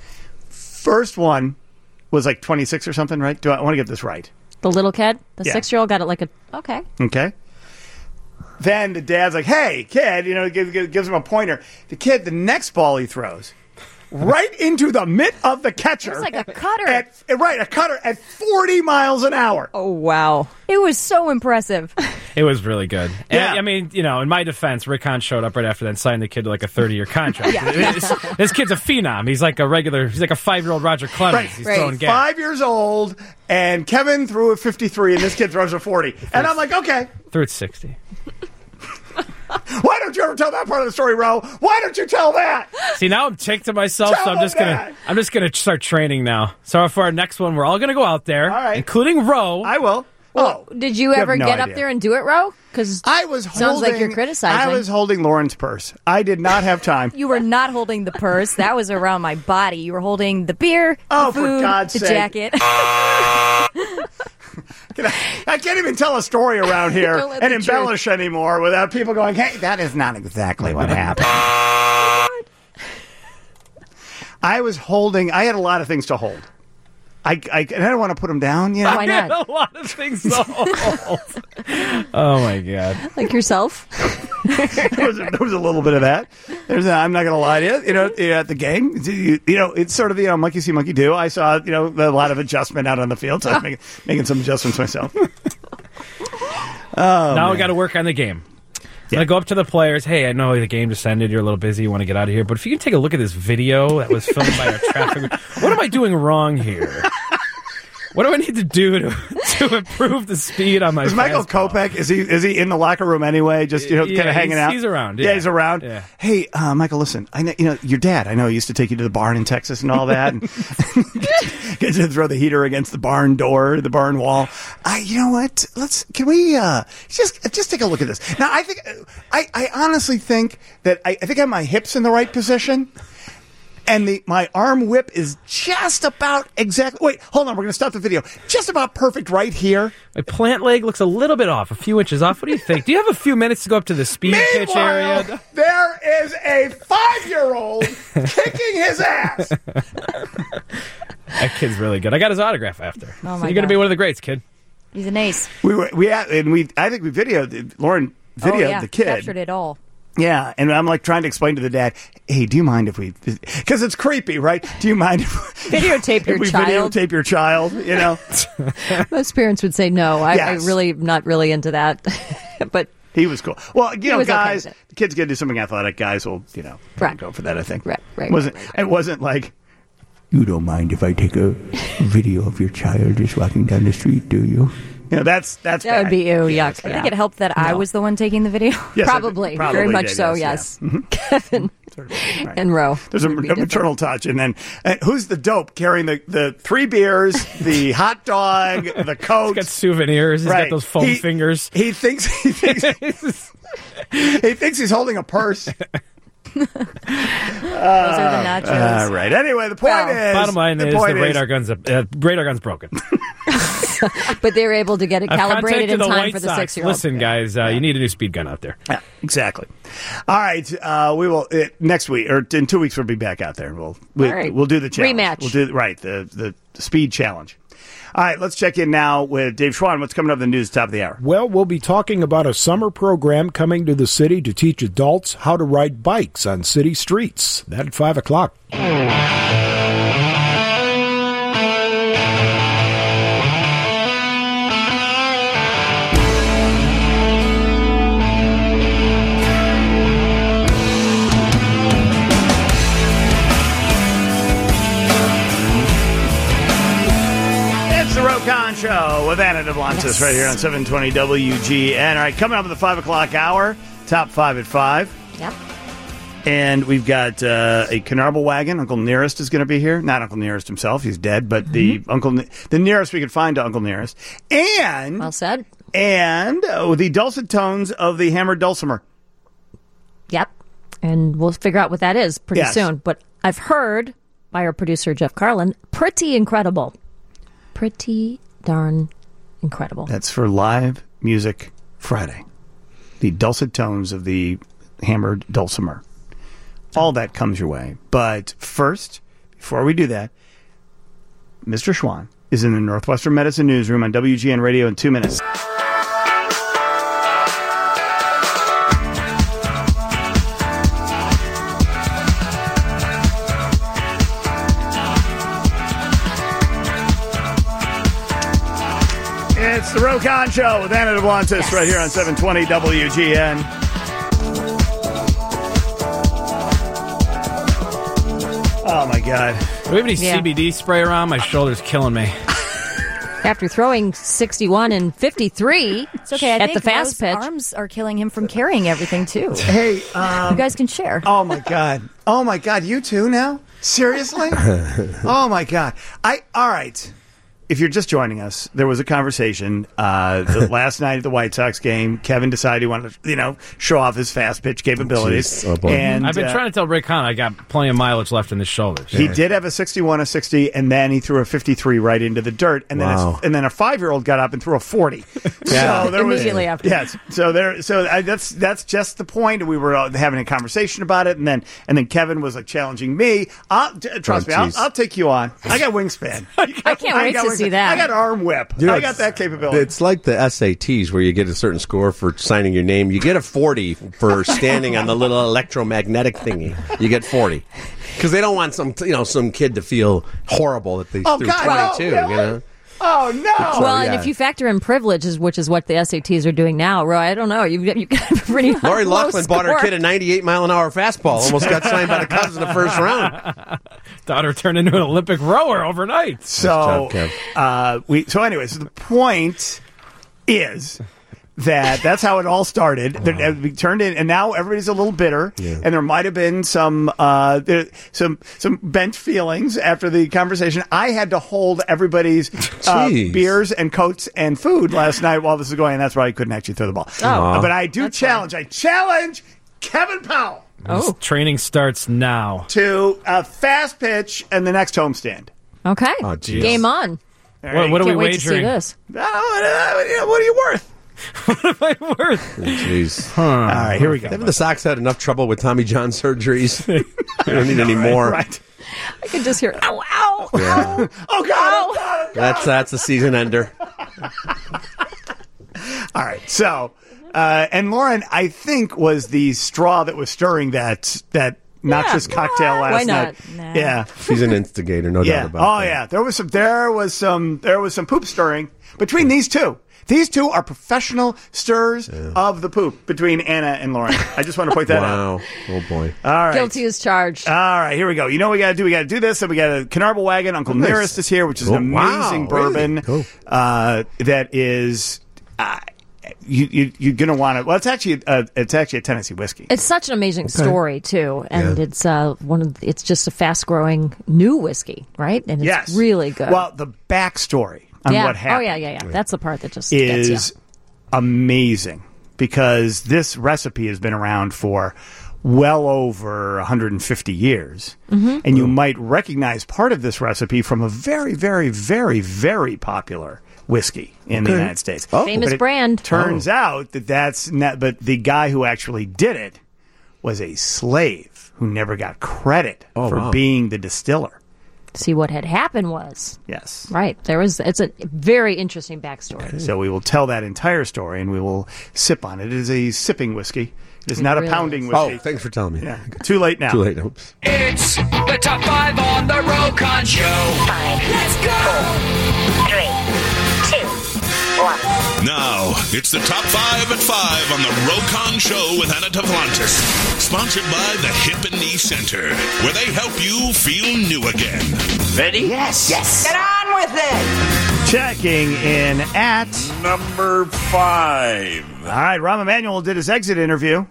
First one was like twenty-six or something, right? Do I, I want to get this right? The little kid, the Yeah. six-year-old, got it like a okay. Okay. Then the dad's like, "Hey, kid," you know, gives, gives him a pointer. The kid, the next ball he throws, right into the mitt of the catcher. It's like a cutter. At, right, a cutter at forty miles an hour. Oh wow! It was so impressive. It was really good. And, Yeah. I mean, you know, in my defense, Rick Hahn showed up right after that and signed the kid to like a thirty-year contract. this, this kid's a phenom. He's like a regular, he's like a five-year-old Roger Clemens. Right. He's Right. throwing gas. Five years old, and Kevin threw a fifty-three, and this kid throws a forty. And I'm like, okay. Threw it sixty. Why don't you ever tell that part of the story, Ro? Why don't you tell that? See, now I'm ticked to myself, Tell so I'm just them gonna that. I'm just gonna start training now. So for our next one, we're all gonna go out there, All right. including Ro. I will. Well, oh, did you, have ever no get idea. up there and do it, Ro? Because I was sounds holding, like you're criticizing. I was holding Lauren's purse. I did not have time. You were not holding the purse. That was around my body. You were holding the beer, Oh, the for food, God's the sake. jacket. Can I, I can't even tell a story around here Don't let and the embellish anymore without people going, hey, that is not exactly what happened. I was holding, I had a lot of things to hold. I, I, and I don't want to put them down. You know? Why not? A lot of things to hold. Oh my god! Like yourself? there, was a, there was a little bit of that. There's a, I'm not going to lie to you. You know, you know, at the game, you, you know, it's sort of, you know, monkey see, monkey do. I saw, you know, a lot of adjustment out on the field, so I was making, making some adjustments myself. Oh, now man. we got to work on the game. Yeah. I go up to the players. Hey, I know the game just ended. You're a little busy. You want to get out of here. But if you can take a look at this video that was filmed by our traffic, what am I doing wrong here? What do I need to do to, to improve the speed on my? Is Michael fastball? Kopech, is he is he in the locker room anyway? Just, you know, Yeah, kind of hanging he's- out. he's around, Yeah, yeah. he's around. Yeah. Hey, uh, Michael, listen. I know, you know, your dad. I know he used to take you to the barn in Texas and all that, and get you to throw the heater against the barn door, the barn wall. I, you know what? Let's. Can we uh, just just take a look at this? Now, I think I I honestly think that I, I think I have my hips in the right position. And the my arm whip is just about exactly. Wait, hold on. We're going to stop the video. Just about perfect right here. My plant leg looks a little bit off, a few inches off. What do you think? Do you have a few minutes to go up to the speed pitch Meanwhile, area? there is a five-year-old kicking his ass. That kid's really good. I got his autograph after. Oh, So my you're going to God. be one of the greats, kid. He's an ace. We were we had, and we I think we videoed Lauren videoed oh, yeah. the kid. Captured it all. Yeah, and I'm like trying to explain to the dad, hey, do you mind if we? Because it's creepy, right? Do you mind if Videotape if your we child. videotape your child? You know, Most parents would say no. I, Yes. I really am not really into that. But he was cool. Well, you know, was okay guys, with it. the kids gonna do something athletic. Guys will, you know, Right. go for that. I think. Right, right, Wasn't right, right, it wasn't like. You don't mind if I take a video of your child just walking down the street, do you? You know, that's that's that bad. would be ew, yuck. I think it helped that I was the one taking the video. Yes, I Probably, think- probably very much did, so. yes, Yes, yeah. Kevin Right. and Ro. There's a, would be a different. maternal touch, and then and who's the dope carrying the, the three beers, the hot dog, the coat? He's got souvenirs. He's Right. got those foam He- fingers. He thinks he thinks he thinks he's holding a purse. Those are the nachos. All right. Anyway, the point Well, is, Bottom line the is point the radar gun's uh, radar gun's broken. But they were able to get it I've calibrated in contacted the time White for the Sox. six-year-old. Listen, guys, uh, you need a new speed gun out there. Yeah, exactly. All right, uh, we will uh, next week or in two weeks we'll be back out there, and we'll we, All right. we'll do the challenge. Rematch. We'll do right the, the the speed challenge. All right, let's check in now with Dave Schwann. What's coming up in the news top of the hour? Well, we'll be talking about a summer program coming to the city to teach adults how to ride bikes on city streets. That at five o'clock. It's the Rokon Show with Anna DeBlantis Yes. right here on seven twenty W G N. All right, coming up at the five o'clock hour, top five at five. Yep. And we've got uh, a Carnarvon wagon. Uncle Nearest is going to be here. Not Uncle Nearest himself; he's dead. But the Uncle, Ne- the nearest we could find to Uncle Nearest, and Well said. and uh, the dulcet tones of the hammered dulcimer. Yep. And we'll figure out what that is pretty Yes. soon. But I've heard by our producer, Jeff Carlin, pretty incredible. Pretty darn incredible. That's for Live Music Friday. The dulcet tones of the hammered dulcimer. All that comes your way. But first, before we do that, Mister Schwann is in the Northwestern Medicine Newsroom on W G N Radio in two minutes. It's the Rokon Show with Anna DeBlantis Yes. right here on seven twenty W G N. Oh, my God. Do we have any Yeah. C B D spray around? My shoulder's killing me. After throwing sixty-one and fifty-three It's okay. I at think the fast Rose's pitch. arms are killing him from carrying everything, too. Hey, um, you guys can share. Oh, my God. Oh, my God. You too now? Seriously? Oh, my God. I All right. If you're just joining us, there was a conversation uh, the last night at the White Sox game. Kevin decided he wanted to, you know, show off his fast pitch capabilities. Oh, and I've been uh, trying to tell Ray Conn I got plenty of mileage left in his shoulders. He did have a sixty-one, a sixty, and then he threw a fifty-three right into the dirt, and then Wow. his, and then a five-year-old got up and threw a forty. Yeah. So there was, Immediately after. Yes. So there. So I, that's that's just the point. We were uh, having a conversation about it, and then and then Kevin was like challenging me. I'll, t- trust Oh, me, I'll, geez. I'll take you on. I got wingspan. I can't wait got to wingspan. see that. I got arm whip. You know, I got that capability. It's like the S A Ts where you get a certain score for signing your name. You get a forty for standing on the little electromagnetic thingy. You get forty because they don't want some, you know, some kid to feel horrible that they Oh, threw God, no, twenty-two. really? You know, Oh no! Well, and yeah. if you factor in privileges, which is what the S A Ts are doing now, Roy, I don't know. You've got, you've got a pretty Lori low Loughlin bought her score. kid a ninety-eight mile an hour fastball. Almost got signed by the Cubs in the first round. Daughter turned into an Olympic rower overnight. So, job, Kev. uh, we. So, anyway, so the point is that that's how it all started. That, uh, We turned in, and now everybody's a little bitter, Yeah. and there might have been some uh, there, some some bent feelings after the conversation. I had to hold everybody's uh, Jeez. beers and coats and food last night while this was going, and that's why I couldn't actually throw the ball. Oh. Uh, but I do That's challenge. I challenge Kevin Powell Oh, Training starts now. to a fast pitch and the next homestand. okay. Oh, geez. Game on. What, what are Can't we wait to see wagering? this. Oh, uh, what are you worth? What am I worth? Jeez. All right, here we go. Haven't the Sox had enough trouble with Tommy John surgeries? We don't need any more. Right. I could just hear, ow, ow, Yeah. ow. Oh, God. Oh, God. That's that's a season ender. All right. So, uh, and Lauren, I think, was the straw that was stirring that that noxious cocktail last Why not? night. Nah. Yeah. She's an instigator, no Yeah. doubt about Oh, that. yeah. There was some. There was some. There was some poop stirring between these two. These two are professional stirrers of the poop between Anna and Lauren. I just want to point that out. Wow. Oh, boy. All right. Guilty as charged. All right, here we go. You know what we got to do? We got to do this. And we got a Canarble Wagon. Uncle Nice. Nearest is here, which is Oh, an wow, amazing really? bourbon Cool. uh, that is. Uh, you, you, you're gonna want to. Well, it's actually a, it's actually a Tennessee whiskey. It's such an amazing story too, and Yeah. it's uh, one of the, it's just a fast growing new whiskey, right? And it's Yes, really good. Well, the backstory on yeah. what happened. Oh yeah, yeah, yeah. That's the part that just gets is you. amazing because this recipe has been around for well over one hundred fifty years. Mm-hmm. And you might recognize part of this recipe from a very, very, very, very popular whiskey in the United States. Oh. Famous But it brand. Turns out that that's not, but the guy who actually did it was a slave who never got credit Oh, for wow. being the distiller. See what had happened was Yes. right there was. It's a very interesting backstory. So we will tell that entire story and we will sip on it. It is a sipping whiskey. It is It not really a pounding is. whiskey. Oh, thanks for telling me. Yeah. Too late now. Too late. Oops. It's the top five on the Rokon Show. Five, Let's go. four, three, two, one. Now, it's the top five at five on the Rokon Show with Anna Tavlantis. Sponsored by the Hip and Knee Center, where they help you feel new again. Ready? Yes. Yes. Get on with it. Checking in at Number five. all right. Rahm Emanuel did his exit interview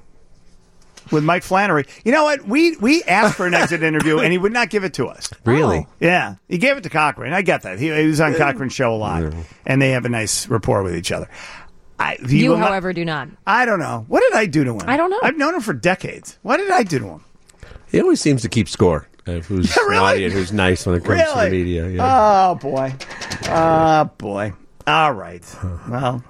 with Mike Flannery. You know what? We we asked for an exit interview and he would not give it to us. Really? Yeah, he gave it to Cochran. I get that. He, he was on Cochran's show a lot, and they have a nice rapport with each other. I, he You, will not- however, do not. I don't know. What did I do to him? I don't know. I've known him for decades. What did I do to him? He always seems to keep score of who's Yeah, really? naughty and who's nice when it comes to the media. Yeah. Oh, boy. Oh, boy. All right. Well,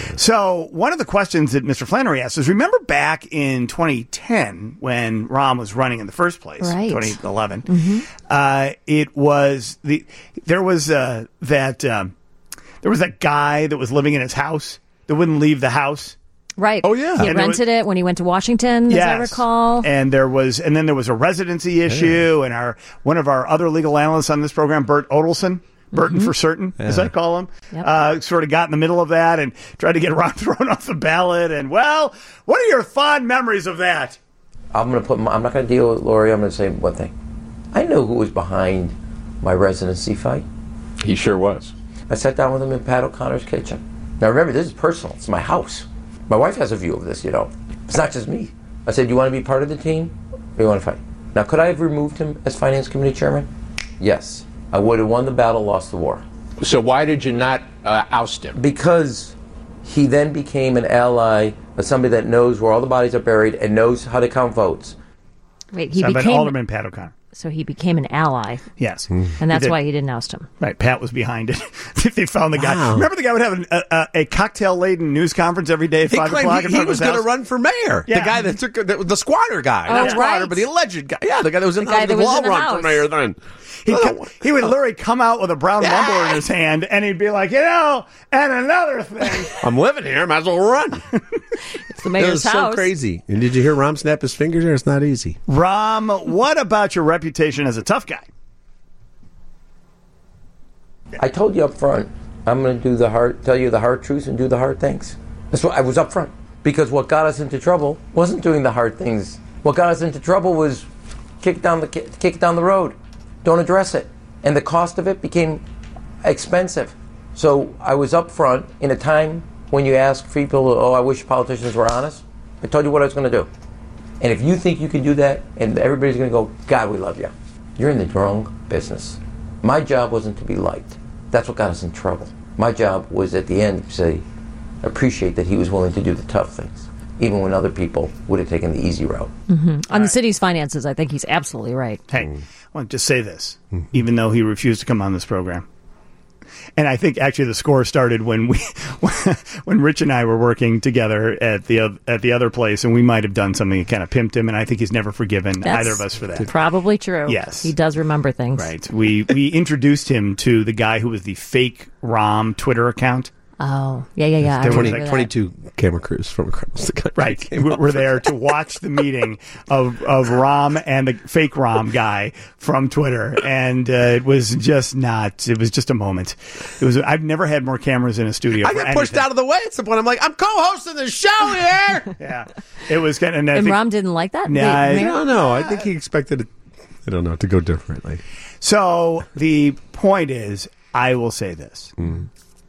so one of the questions that Mister Flannery asked is, remember back in twenty ten when Rahm was running in the first place, Right. twenty eleven, uh, it was the there was uh, that um, there was that guy that was living in his house that wouldn't leave the house. Right. Oh, yeah. He And there rented it when he went to Washington, as I Yes. recall. And there was, and then there was a residency issue, and our one of our other legal analysts on this program, Bert Odelson, Burton for certain, as I call him, Yep. uh, sort of got in the middle of that and tried to get Ron thrown off the ballot. And well, what are your fond memories of that? I'm going to put. My, I'm not going to deal with Lori. I'm going to say one thing. I know who was behind my residency fight. He sure was. I sat down with him in Pat O'Connor's kitchen. Now remember, this is personal. It's my house. My wife has a view of this, you know. It's not just me. I said, you want to be part of the team, or you want to fight? Now, could I have removed him as Finance Committee Chairman? Yes. I would have won the battle, lost the war. So why did you not uh, oust him? Because he then became an ally of somebody that knows where all the bodies are buried and knows how to count votes. Wait, he So, but became Alderman Pat O'Connor. So he became an ally. Yes. And He that's did. why he didn't oust him. Right, Pat was behind it. If they found the guy. Wow. Remember the guy would have an, a, a, a cocktail-laden news conference every day at He five claimed o'clock he, in he front of was his going to house? run for mayor. Yeah. The guy that took the, the squatter guy, Oh, not squatter, right. but the alleged guy. Yeah, the guy that was in The the guy house. that was Well, in the I'll run house. for mayor then. He'd co- he would literally come out with a brown lumber in his hand, and he'd be like, you know, and another thing. I'm living here. Might as well run. It's the It mayor's was so house. crazy. And did you hear Rom snap his fingers there? It's not easy. Rom, what about your reputation as a tough guy? I told you up front, I'm going to do the hard, tell you the hard truths and do the hard things. That's what I was up front. Because what got us into trouble wasn't doing the hard things. What got us into trouble was kick down the kick down the road. Don't address it. And the cost of it became expensive. So I was up front in a time when you ask people, oh, I wish politicians were honest. I told you what I was going to do. And if you think you can do that and everybody's going to go, God, we love you, you're in the wrong business. My job wasn't to be liked. That's what got us in trouble. My job was at the end to say, appreciate that he was willing to do the tough things, even when other people would have taken the easy route. Mm-hmm. On the city's finances, I think he's absolutely right. Hey, I want to just say this, even though he refused to come on this program. And I think actually the score started when we, when Rich and I were working together at the at the other place, and we might have done something that kind of pimped him, and I think he's never forgiven That's either of us for that. Probably true. Yes. He does remember things. Right. We we introduced him to the guy who was the fake Rom Twitter account. Oh, yeah, yeah, yeah. I There was remember like that. twenty-two camera crews from across the country. Right. We're, we're there to watch the meeting of, of Rom and the fake Rom guy from Twitter. And uh, it was just not, it was just a moment. It was. I've never had more cameras in a studio. I for got pushed anything. out of the way at some point. I'm like, I'm co-hosting the show here. Yeah. It was kind of. And, I And think- Rom didn't like that? Nah, The I- mayor? No, no. I think he expected it, I don't know, to go differently. So the point is, I will say this. Mm.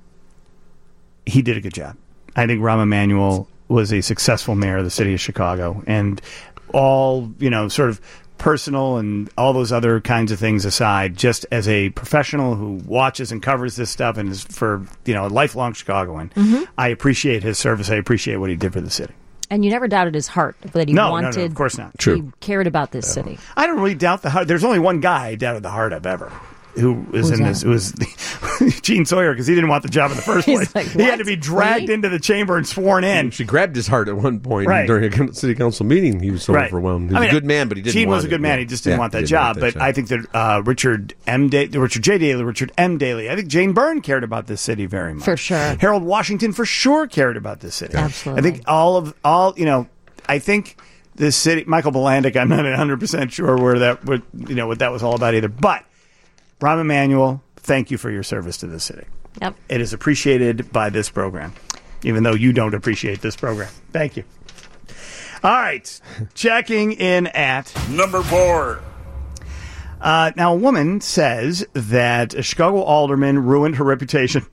He did a good job. I think Rahm Emanuel was a successful mayor of the city of Chicago, and all, you know, sort of personal and all those other kinds of things aside, just as a professional who watches and covers this stuff and is for, you know, a lifelong Chicagoan, Mhm. I appreciate his service. I appreciate what he did for the city. And you never doubted his heart, that he No, no, no, wanted. of course not. He True. cared about this city. I don't really doubt the heart. There's only one guy I doubted the heart of ever. Who was Who's in that? this? It was the, Gene Sawyer, because he didn't want the job in the first He's place. like, he had what? to be dragged Really? into the chamber and sworn in. She grabbed his heart at one point Right. during a city council meeting. He was so Right. overwhelmed. He was I mean, a good man, but he didn't Gene want was a it. good man. Yeah. He just didn't Yeah, want that he didn't job. want But that I think that uh, Richard M. Da- Richard J. Daley, Richard M. Daley, I think Jane Byrne cared about this city very much. For sure. Harold Washington for sure cared about this city. Absolutely. I think all of all you know. I think this city. Michael Bolandic. I'm not one hundred percent sure where that what you know what that was all about either. But Rahm Emanuel, thank you for your service to this city. Yep. It is appreciated by this program, even though you don't appreciate this program. Thank you. All right. Checking in at number four. Uh, now, a woman says that a Chicago alderman ruined her reputation.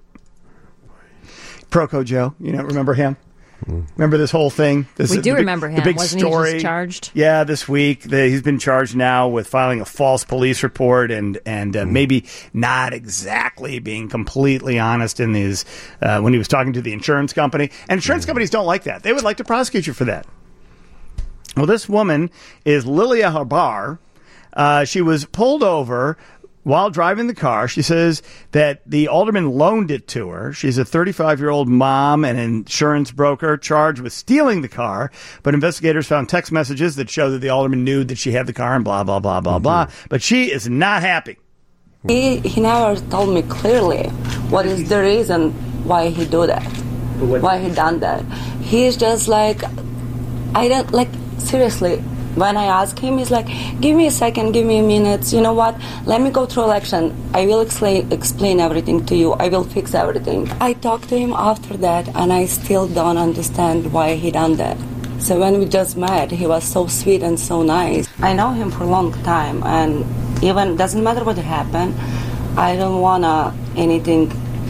Proco Joe, you know, remember him? Remember this whole thing? This, We do the big- remember him. The big Wasn't he just story. charged? Yeah, this week the, he's been charged now with filing a false police report and and uh, maybe not exactly being completely honest in his uh, when he was talking to the insurance company. And insurance companies don't like that. They would like to prosecute you for that. Well, this woman is Lilia Habar. Uh, she was pulled over while driving the car. She says that the alderman loaned it to her. She's a thirty-five-year-old mom and an insurance broker charged with stealing the car. But investigators found text messages that show that the alderman knew that she had the car and blah, blah, blah, blah, blah. But she is not happy. He, he never told me clearly what is the reason why he do that, why he done that. He's just like, I don't, like, seriously, when I ask him, he's like, give me a second, give me a minute, you know what, let me go through election, I will explain, explain everything to you, I will fix everything. I talked to him after that, and I still don't understand why he done that. So when we just met, he was so sweet and so nice. I know him for a long time, and even doesn't matter what happened, I don't wanna anything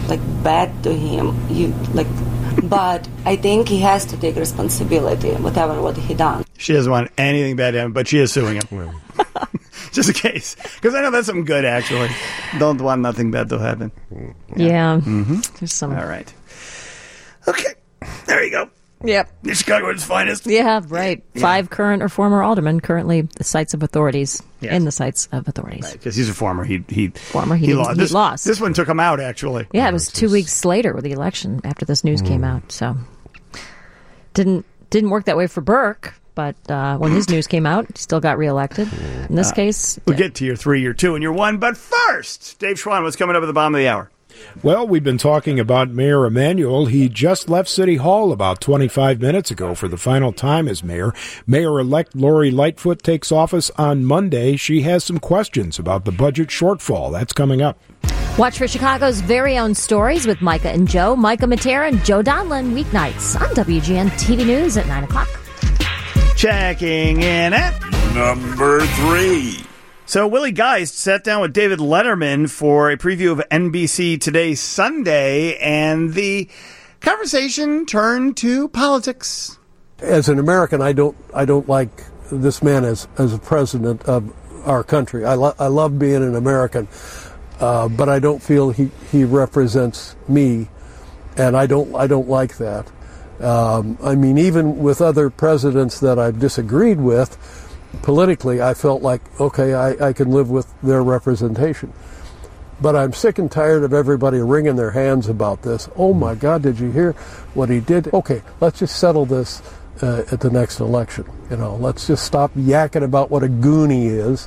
like bad to him. You like, but I think he has to take responsibility, whatever what he done. She doesn't want anything bad to happen, but she is suing him. Just in case. Because I know that's something good, actually. Don't want nothing bad to happen. Yeah. Mm-hmm. There's some. All right. Okay. There you go. Yep. The Chicagoans' finest. Yeah, right. Yeah. Five current or former aldermen currently the sites of authorities. Yes. In the sites of authorities. Right, because he's a former. He he former. He, he, lost. he This, lost. This one took him out, actually. Yeah, it was two weeks later with the election after this news mm. came out. So didn't didn't work that way for Burke. But uh, when his news came out, he still got reelected. In this uh, case, we'll get to your three, your two, and your one. But first, Dave Schwann, what's coming up at the bottom of the hour? Well, we've been talking about Mayor Emanuel. He just left City Hall about twenty-five minutes ago for the final time as mayor. Mayor-elect Lori Lightfoot takes office on Monday. She has some questions about the budget shortfall. That's coming up. Watch for Chicago's very own stories with Micah and Joe. Micah Matera and Joe Donlin weeknights on W G N T V News at nine o'clock. Checking in at number three. So Willie Geist sat down with David Letterman for a preview of N B C Today Sunday, and the conversation turned to politics. As an American, I don't I don't like this man as as a president of our country. I, lo- I love being an American, uh, but I don't feel he, he represents me, and I don't I don't like that. Um, I mean, even with other presidents that I've disagreed with, politically, I felt like, okay, I, I can live with their representation. But I'm sick and tired of everybody wringing their hands about this. Oh, my God, did you hear what he did? Okay, let's just settle this uh, at the next election. You know, let's just stop yakking about what a goon he is.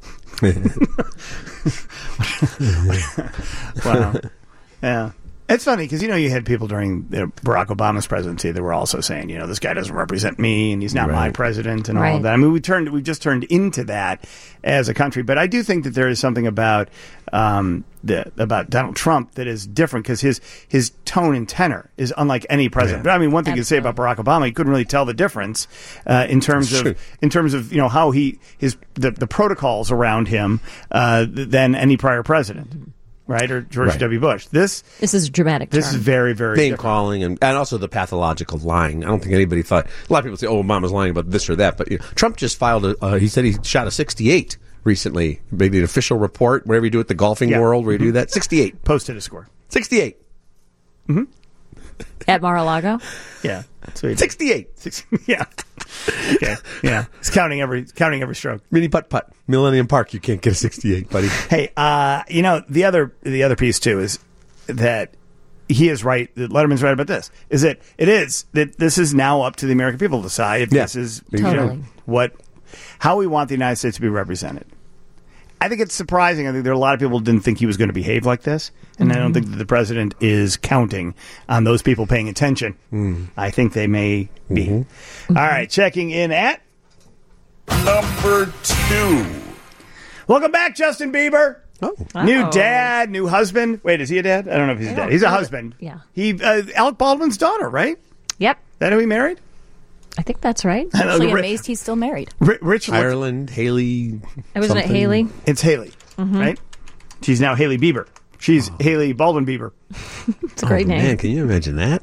Wow. Yeah. It's funny because, you know, you had people during Barack Obama's presidency that were also saying, you know, this guy doesn't represent me and he's not right. my president and right. all of that. I mean, we turned, we've just turned into that as a country. But I do think that there is something about um, the about Donald Trump that is different because his his tone and tenor is unlike any president. Yeah. But I mean, one thing Absolutely. you say about Barack Obama, you couldn't really tell the difference uh, in terms of true. in terms of you know how he his the, the protocols around him uh, than any prior president. Right, or George right. W. Bush. This this is dramatic. This term. is very, very name different. calling and, and also the pathological lying. I don't think anybody thought. A lot of people say, "Oh, Obama's lying about this or that," but you know, Trump just filed a. Uh, he said he shot a sixty-eight recently. Maybe an official report, whatever you do at the golfing yeah. world, where you mm-hmm. do that. sixty-eight posted a score. sixty-eight Mm-hmm. At Mar-a-Lago. Yeah, sixty-eight Six, yeah. Okay. Yeah. It's counting every counting every stroke. Mini putt putt. Millennium Park. You can't get a sixty-eight, buddy. Hey, uh, you know the other the other piece too is that he is right. That Letterman's right about this. Is that it is that this is now up to the American people to decide if yeah. this is totally. you know, what how we want the United States to be represented. I think it's surprising. I think there are a lot of people who didn't think he was going to behave like this, and mm-hmm. I don't think that the president is counting on those people paying attention. Mm. I think they may be. Mm-hmm. All right, checking in at number two. Welcome back, Justin Bieber. Oh, new Uh-oh. dad, new husband. Wait, is he a dad? I don't know if he's a dad. He's a husband. Yeah. He uh, Alec Baldwin's daughter, right? Yep. That who he married? I think that's right. I'm actually amazed he's still married. R- Rich Ireland, Haley. It wasn't it Haley? It's Haley, mm-hmm. right? She's now Haley Bieber. She's oh. Haley Baldwin Bieber. It's a great oh, name. Man, can you imagine that?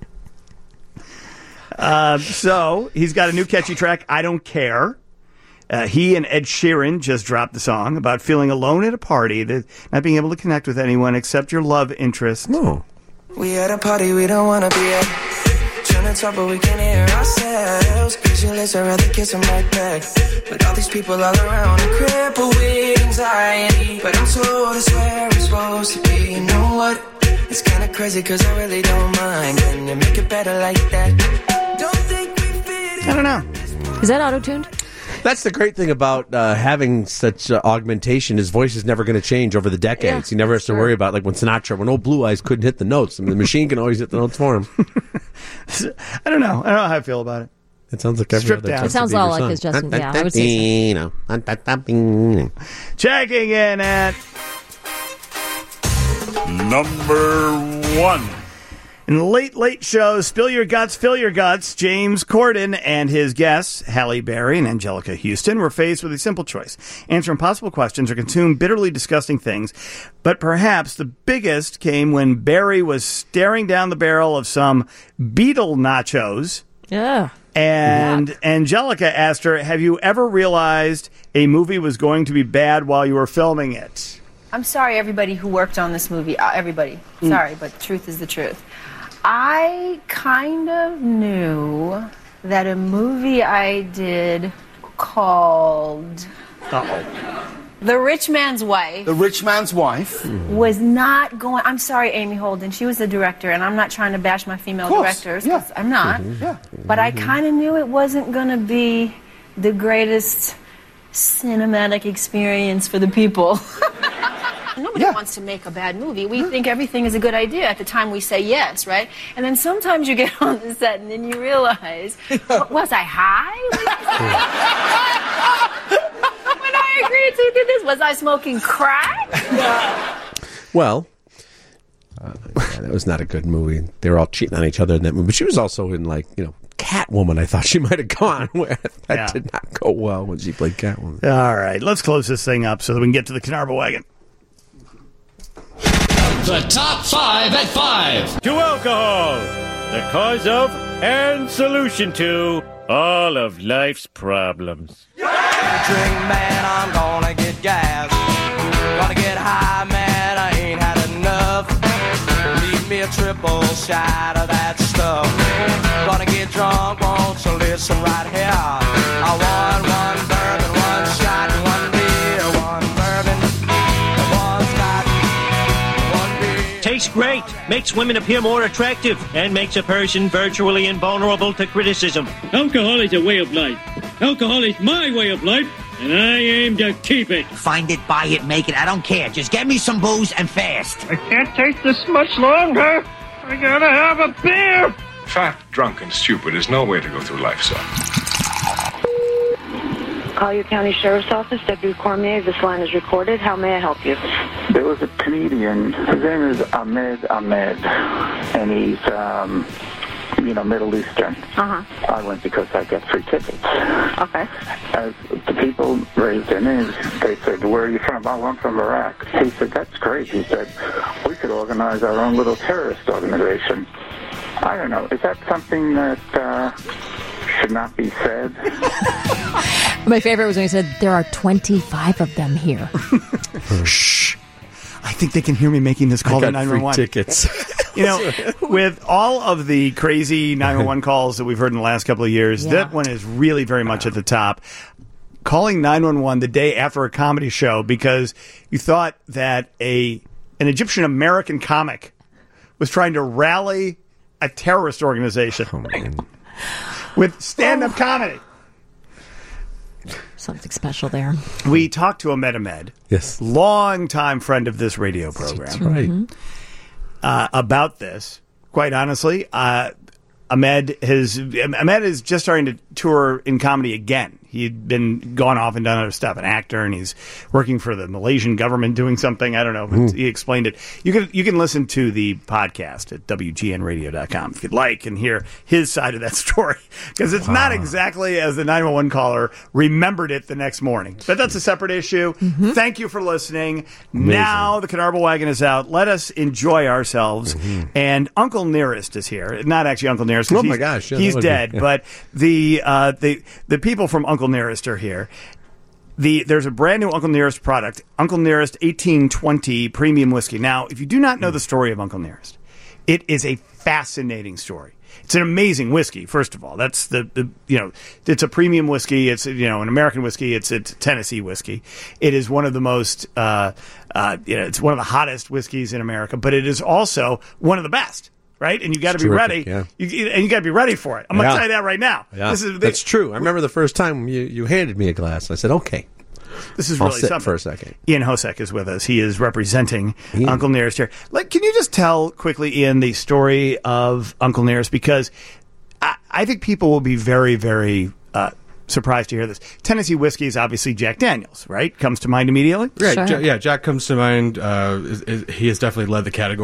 Uh, so he's got a new catchy track, I Don't Care. Uh, he and Ed Sheeran just dropped the song about feeling alone at a party, that not being able to connect with anyone except your love interest. No. We at a party we don't want to be at. Trying to talk but we can't hear ourselves. Pictureless, I'd rather kiss them right back. But all these people all around are crippled with anxiety. But I'm told it's where I'm supposed to be. You know what? It's kind of crazy cause I really don't mind. Can you make it better like that? Don't think we fit I don't know. Is that auto-tuned? That's the great thing about uh, having such uh, augmentation. His voice is never going to change over the decades. Yeah, he never has to true. worry about, like when Sinatra, when old Blue Eyes couldn't hit the notes. I mean, the machine can always hit the notes for him. I don't know. I don't know how I feel about it. It sounds like every Stripped other down. It sounds all like his Justin. Yeah, I would say so. Checking in at number one. In the Late Late Show, Spill Your Guts, Fill Your Guts, James Corden and his guests, Halle Berry and Angelica Houston, were faced with a simple choice. Answer impossible questions or consume bitterly disgusting things. But perhaps the biggest came when Berry was staring down the barrel of some beetle nachos. Yeah. And Yuck. Angelica asked her, have you ever realized a movie was going to be bad while you were filming it? I'm sorry, everybody who worked on this movie. Uh, everybody. Sorry, mm. but the truth is the truth. I kind of knew that a movie I did called Uh-oh. The Rich Man's Wife. The Rich Man's Wife. Was not going... I'm sorry, Amy Holden. She was the director, and I'm not trying to bash my female directors. Yeah. I'm not. Mm-hmm. Yeah. But I kind of knew it wasn't going to be the greatest cinematic experience for the people. Nobody yeah. wants to make a bad movie. We think everything is a good idea at the time we say yes, right? And then sometimes you get on the set and then you realize, was I high? When I agreed to do this, was I smoking crack? Well, uh, yeah, that was not a good movie. They were all cheating on each other in that movie. But she was also in, like, you know, Catwoman. I thought she might have gone with. That Yeah. did not go well when she played Catwoman. All right, let's close this thing up so that we can get to the Canarva wagon. The top five at five. To alcohol, the cause of and solution to all of life's problems. Drink, man, I'm gonna get gas. Gonna get high, man, I ain't had enough. Need me a triple shot of that stuff. Gonna get drunk, won't you listen right here? I want one bourbon, one shot, one beer, one bourbon, one scotch, one beer. Tastes great, makes women appear more attractive, and makes a person virtually invulnerable to criticism. Alcohol is a way of life. Alcohol is my way of life, and I aim to keep it. Find it, buy it, make it, I don't care. Just get me some booze and fast. I can't take this much longer. I gotta have a beer. Fat, drunk, and stupid is no way to go through life, son. Collier County Sheriff's Office, Deputy Cormier, this line is recorded. How may I help you? There was a comedian, his name is Ahmed Ahmed, and he's, um, you know, Middle Eastern. Uh-huh. I went because I get free tickets. Okay. As the people raised their names, they said, where are you from? Oh, I'm from Iraq. He said, that's great. He said, we could organize our own little terrorist organization. I don't know. Is that something that uh, should not be said? My favorite was when he said, there are twenty-five of them here. Shh. I think they can hear me making this call I got to nine one one. free tickets. You know, with all of the crazy nine one one calls that we've heard in the last couple of years, Yeah. that one is really very much at the top. Calling nine one one the day after a comedy show because you thought that a an Egyptian American comic was trying to rally a terrorist organization oh, with stand-up oh. comedy. Something special there. We talked to Ahmed Ahmed, yes, long-time friend of this radio program. That's right. Mm-hmm. Uh, about this. Quite honestly, uh, Ahmed has Ahmed is just starting to tour in comedy again. He'd been gone off and done other stuff, an actor, and he's working for the Malaysian government doing something. I don't know, but mm. he explained it. You can you can listen to the podcast at W G N radio dot com if you'd like and hear his side of that story, because it's wow. not exactly as the nine one one caller remembered it the next morning. But that's a separate issue. Mm-hmm. Thank you for listening. Amazing. Now the Canarva wagon is out. Let us enjoy ourselves. Mm-hmm. And Uncle Nearest is here. Not actually Uncle Nearest. Oh my gosh, yeah, he's dead. Be, yeah. But the uh, the the people from Uncle Nearest are here. The there's a brand new Uncle Nearest product, Uncle Nearest eighteen twenty Premium Whiskey. Now, if you do not know the story of Uncle Nearest, it is a fascinating story. It's an amazing whiskey. First of all, that's the, the you know it's a premium whiskey. It's you know an American whiskey. It's it's Tennessee whiskey. It is one of the most uh, uh, you know it's one of the hottest whiskeys in America, but it is also one of the best. Right, and you got to be terrific, ready. Yeah. You, and you got to be ready for it. I'm going to yeah. tell you that right now. Yeah. This is, That's true. I remember the first time you, you handed me a glass. I said, "Okay." This is I'll really sit something. For a second. Ian Hosek is with us. He is representing Ian. Uncle Nearest here. Like, can you just tell quickly, Ian, the story of Uncle Nearest? Because I, I think people will be very, very uh, surprised to hear this. Tennessee whiskey is obviously Jack Daniels, right? Comes to mind immediately. Right. Sure. Ja- yeah, Jack comes to mind. Uh, is, is, he has definitely led the category.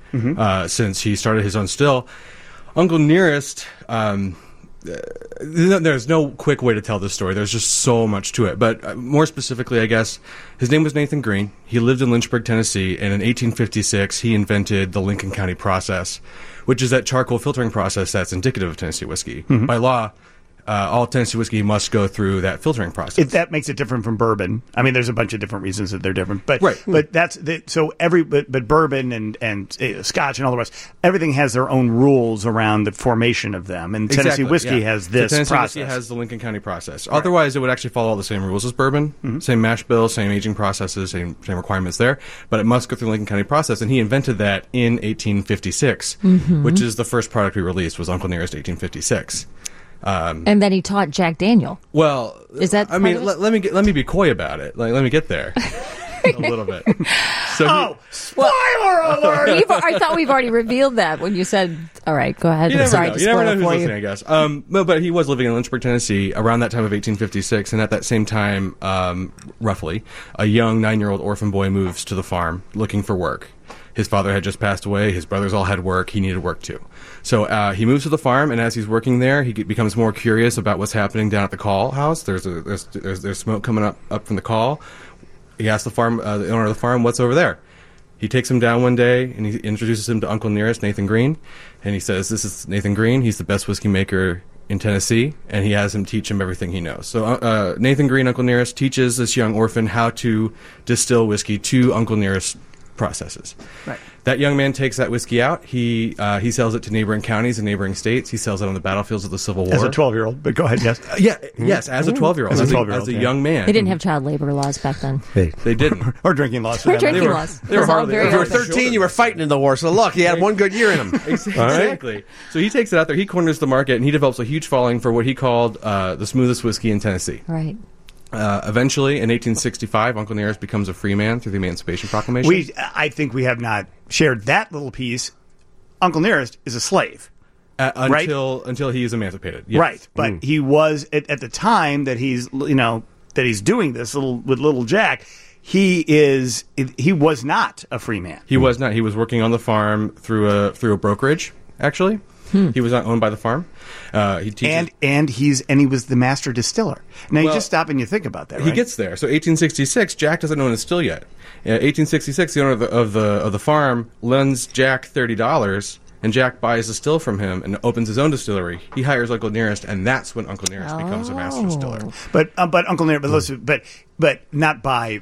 mm-hmm. uh, since he started his own still. Uncle Nearest, um, uh, there's no quick way to tell this story. There's just so much to it. But uh, more specifically, I guess, his name was Nathan Green. He lived in Lynchburg, Tennessee, and in eighteen fifty-six, he invented the Lincoln County process, which is that charcoal filtering process that's indicative of Tennessee whiskey. Mm-hmm. By law, Uh, all Tennessee whiskey must go through that filtering process. It, that makes it different from bourbon. I mean, there's a bunch of different reasons that they're different, but right. but that's the, so every but, but bourbon and and uh, Scotch and all the rest, everything has their own rules around the formation of them. And Tennessee exactly, whiskey yeah. has this so Tennessee process. whiskey has the Lincoln County process. Right. Otherwise, it would actually follow all the same rules as bourbon, mm-hmm. same mash bill, same aging processes, same same requirements there. But it must go through the Lincoln County process, and he invented that in eighteen fifty-six, mm-hmm. which is the first product we released. Was Uncle Nearest eighteen fifty-six. Um, and then he taught Jack Daniel. Well, is that? I mean, let, let me get, let me be coy about it. Like, let me get there a little bit. So oh, he, spoiler alert! We've, I thought we've already revealed that when you said, "All right, go ahead." You never Sorry know. to You spoil never know it who's for listening, you. I guess. Um, no, but he was living in Lynchburg, Tennessee, around that time of eighteen fifty-six, and at that same time, um, roughly, a young nine-year-old orphan boy moves to the farm looking for work. His father had just passed away. His brothers all had work. He needed work too. So uh, he moves to the farm, and as he's working there, he get, becomes more curious about what's happening down at the call house. There's a, there's, there's there's smoke coming up, up from the call. He asks the farm uh, the owner of the farm, "What's over there?" He takes him down one day, and he introduces him to Uncle Nearest, Nathan Green, and he says, "This is Nathan Green. He's the best whiskey maker in Tennessee," and he has him teach him everything he knows. So uh, Nathan Green, Uncle Nearest, teaches this young orphan how to distill whiskey to Uncle Nearest processes. Right. That young man takes that whiskey out. He uh, he sells it to neighboring counties and neighboring states. He sells it on the battlefields of the Civil War. As a twelve-year-old, but go ahead, yes. Uh, yeah, mm-hmm. yes, as a twelve-year-old. As, as a twelve-year-old, as a yeah. young man. They didn't have child labor laws back then. They, they didn't. or drinking laws. Or drinking they were, laws. They were all hardly, very if you were open. thirteen, you were fighting in the war, so look, he had one good year in him. Exactly. So he takes it out there, he corners the market, and he develops a huge following for what he called uh, the smoothest whiskey in Tennessee. Right. Uh, eventually, in eighteen sixty-five, Uncle Nearest becomes a free man through the Emancipation Proclamation. We, I think we have not shared that little piece. Uncle Nearest is a slave. Uh, until right? until he is emancipated. Yes. Right. But mm. he was, at, at the time that he's, you know, that he's doing this little with little Jack, he is, he was not a free man. He was not. He was working on the farm through a through a brokerage, actually. Hmm. He was not owned by the farm. Uh, he teaches, and and he's and he was the master distiller. Now you well, just stop and you think about that. He right? gets there. So eighteen sixty-six, Jack doesn't own a still yet. Uh, eighteen sixty-six, the owner of the of the of the farm lends Jack thirty dollars, and Jack buys a still from him and opens his own distillery. He hires Uncle Nearest, and that's when Uncle Nearest oh. becomes a master distiller. But um, but Uncle Nearest, but listen, but but not by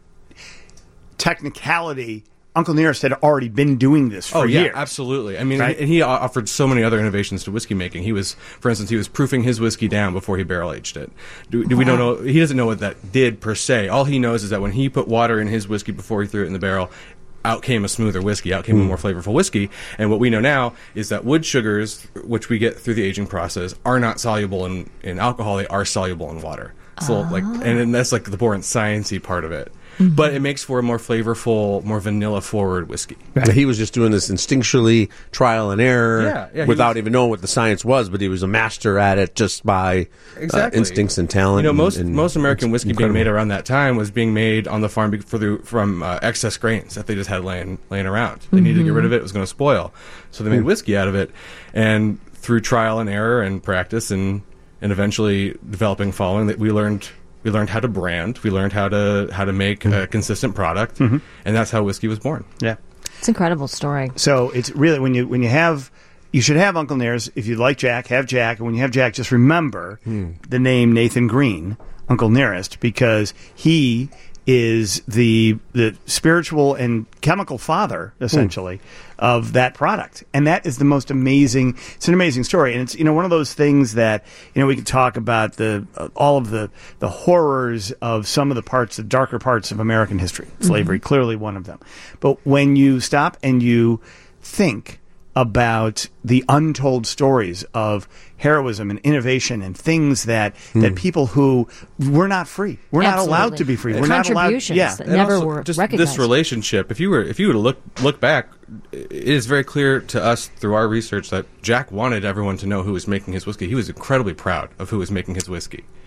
technicality. Uncle Nearest had already been doing this for oh, yeah, years. Absolutely. I mean, right? and he offered so many other innovations to whiskey making. He was, for instance, he was proofing his whiskey down before he barrel aged it. Do, do wow. we don't know? He doesn't know what that did per se. All he knows is that when he put water in his whiskey before he threw it in the barrel, out came a smoother whiskey, out came mm. a more flavorful whiskey. And what we know now is that wood sugars, which we get through the aging process, are not soluble in, in alcohol. They are soluble in water. So, oh. like, and that's like the boring sciencey part of it. Mm-hmm. But it makes for a more flavorful, more vanilla-forward whiskey. Right. He was just doing this instinctually, trial and error, yeah, yeah, without was, even knowing what the science was, but he was a master at it just by exactly. uh, instincts and talent. You know, most and, and most American whiskey incredible. being made around that time was being made on the farm for the, from uh, excess grains that they just had laying, laying around. They mm-hmm. needed to get rid of it. It was going to spoil. So they made mm. whiskey out of it. And through trial and error and practice and, and eventually developing following, that we learned... We learned how to brand. We learned how to how to make mm-hmm. a consistent product, mm-hmm. and that's how whiskey was born. Yeah, it's an incredible story. So it's really when you when you have you should have Uncle Nearest. If you like Jack, have Jack, and when you have Jack, just remember mm. the name Nathan Green, Uncle Nearest, because he is the the spiritual and chemical father, essentially, mm. of that product. And that is the most amazing, it's an amazing story. And it's, you know, one of those things that, you know, we could talk about the uh, all of the, the horrors of some of the parts, the darker parts of American history. Slavery, mm-hmm. clearly one of them. But when you stop and you think about the untold stories of heroism and innovation and things that, mm. that people who were not free, we're Absolutely. not allowed to be free. We're not allowed. Yeah, that never also, were just recognized. This relationship. If you were, if you were to look look back, it is very clear to us through our research that Jack wanted everyone to know who was making his whiskey. He was incredibly proud of who was making his whiskey.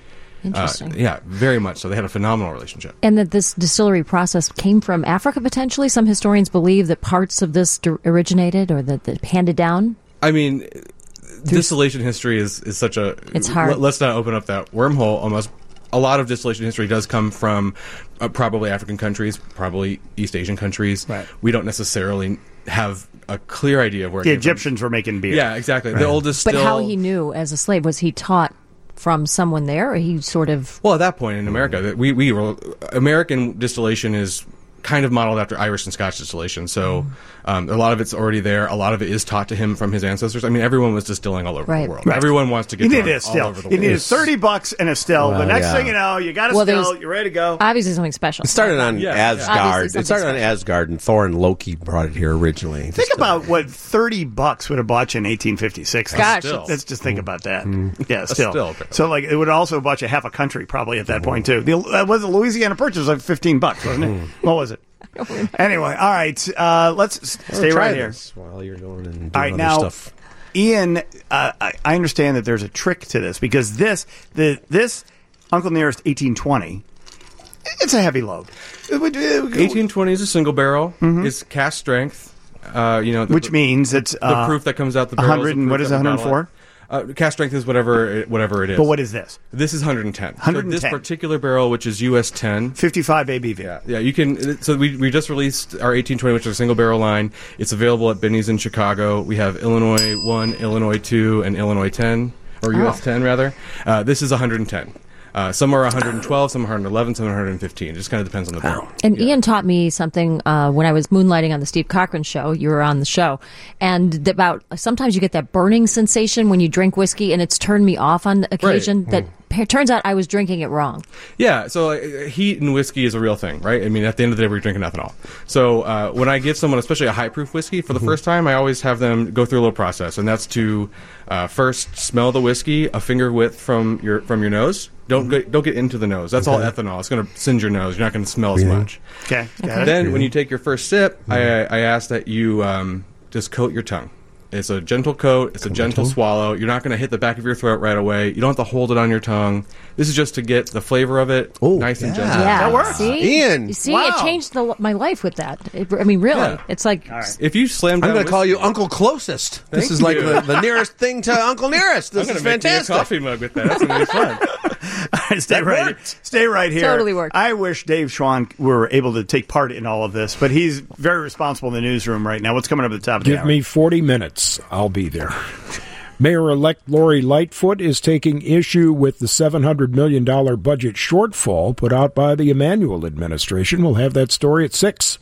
Interesting. Uh, yeah, very much so. They had a phenomenal relationship. And that this distillery process came from Africa, potentially? Some historians believe that parts of this d- originated or that, that handed down? I mean, distillation history is, is such a... It's hard. Let, let's not open up that wormhole almost. A lot of distillation history does come from uh, probably African countries, probably East Asian countries. Right. We don't necessarily have a clear idea of where it The came Egyptians from. were making beer. Yeah, exactly. Right. The oldest But still... how he knew as a slave, was he taught from someone there, or he sort of... Well, at that point in America, we, we were, American distillation is kind of modeled after Irish and Scotch distillation. So um, a lot of it's already there. A lot of it is taught to him from his ancestors. I mean, everyone was distilling all over Right. the world. Right. Everyone wants to get You drunk needed a all still. over the You world. needed thirty bucks and a still. Well, the next yeah. thing you know, you got a Well, there still. was- You're ready to go. Obviously something special. It started on Yeah, yeah. Asgard. Obviously It started on something Asgard, and Thor and Loki brought it here originally. Think about what thirty bucks would have bought you in eighteen fifty-six. Gosh. Still. Let's just think about that. Mm. Yeah, still. still. So, like, it would also have bought you half a country probably at that point, too. The, uh, was the Louisiana Purchase was like fifteen bucks, wasn't it? What was it? Anyway, all right. Uh, let's s- stay Try right here. this while you're going and doing All right, other now, stuff. Ian, uh, I, I understand that there's a trick to this because this, the this Uncle Nearest eighteen twenty, it's a heavy load. It would- it would- eighteen twenty is a single barrel. It's cast strength. Uh, you know, the, which means it's the uh, proof that comes out the barrel. one hundred and what is it, one hundred four? Uh, cast strength is whatever it, whatever it is. But what is this? This is one hundred ten. one hundred ten. So this particular barrel, which is U S ten. fifty-five A B V. Yeah, yeah. You can. So we we just released our eighteen twenty, which is a single barrel line. It's available at Benny's in Chicago. We have Illinois one, Illinois two, and Illinois ten, or U S Oh. ten rather. Uh, this is one hundred ten. Uh, some are one hundred twelve, some are one hundred eleven, some are one hundred fifteen. It just kind of depends on the barrel. And Ian taught me something uh, when I was moonlighting on the Steve Cochran show. You were on the show. And about sometimes you get that burning sensation when you drink whiskey, and it's turned me off on occasion. That p- turns out I was drinking it wrong. Yeah, so uh, heat and whiskey is a real thing, right? I mean, at the end of the day, we're drinking ethanol. So uh, when I give someone, especially a high-proof whiskey, for the first time, I always have them go through a little process, and that's to uh, first smell the whiskey a finger width from your from your nose. Don't get, don't get into the nose. That's all ethanol. It's going to singe your nose. You're not going to smell as much. Okay. Got it. Then when you take your first sip, I, I ask that you um, just coat your tongue. It's a gentle coat. It's a gentle swallow. You're not going to hit the back of your throat right away. You don't have to hold it on your tongue. This is just to get the flavor of it nice and gentle. Yeah, That works. See? Ian. You see, Wow. it changed the, my life with that. It, I mean, really, Yeah. it's like If you slam down I'm going to call whiskey- you Uncle Closest. This Thank is like you. the, the nearest thing to Uncle Nearest. This I'm is going to make me a fantastic. coffee mug with that. That's going to be fun. All right, stay That right. worked. Stay right here. Totally worked. I wish Dave Schwann were able to take part in all of this, but he's very responsible in the newsroom right now. What's coming up at the top of the Give hour? me forty minutes. I'll be there. Mayor-elect Lori Lightfoot is taking issue with the seven hundred million dollars budget shortfall put out by the Emanuel administration. We'll have that story at six.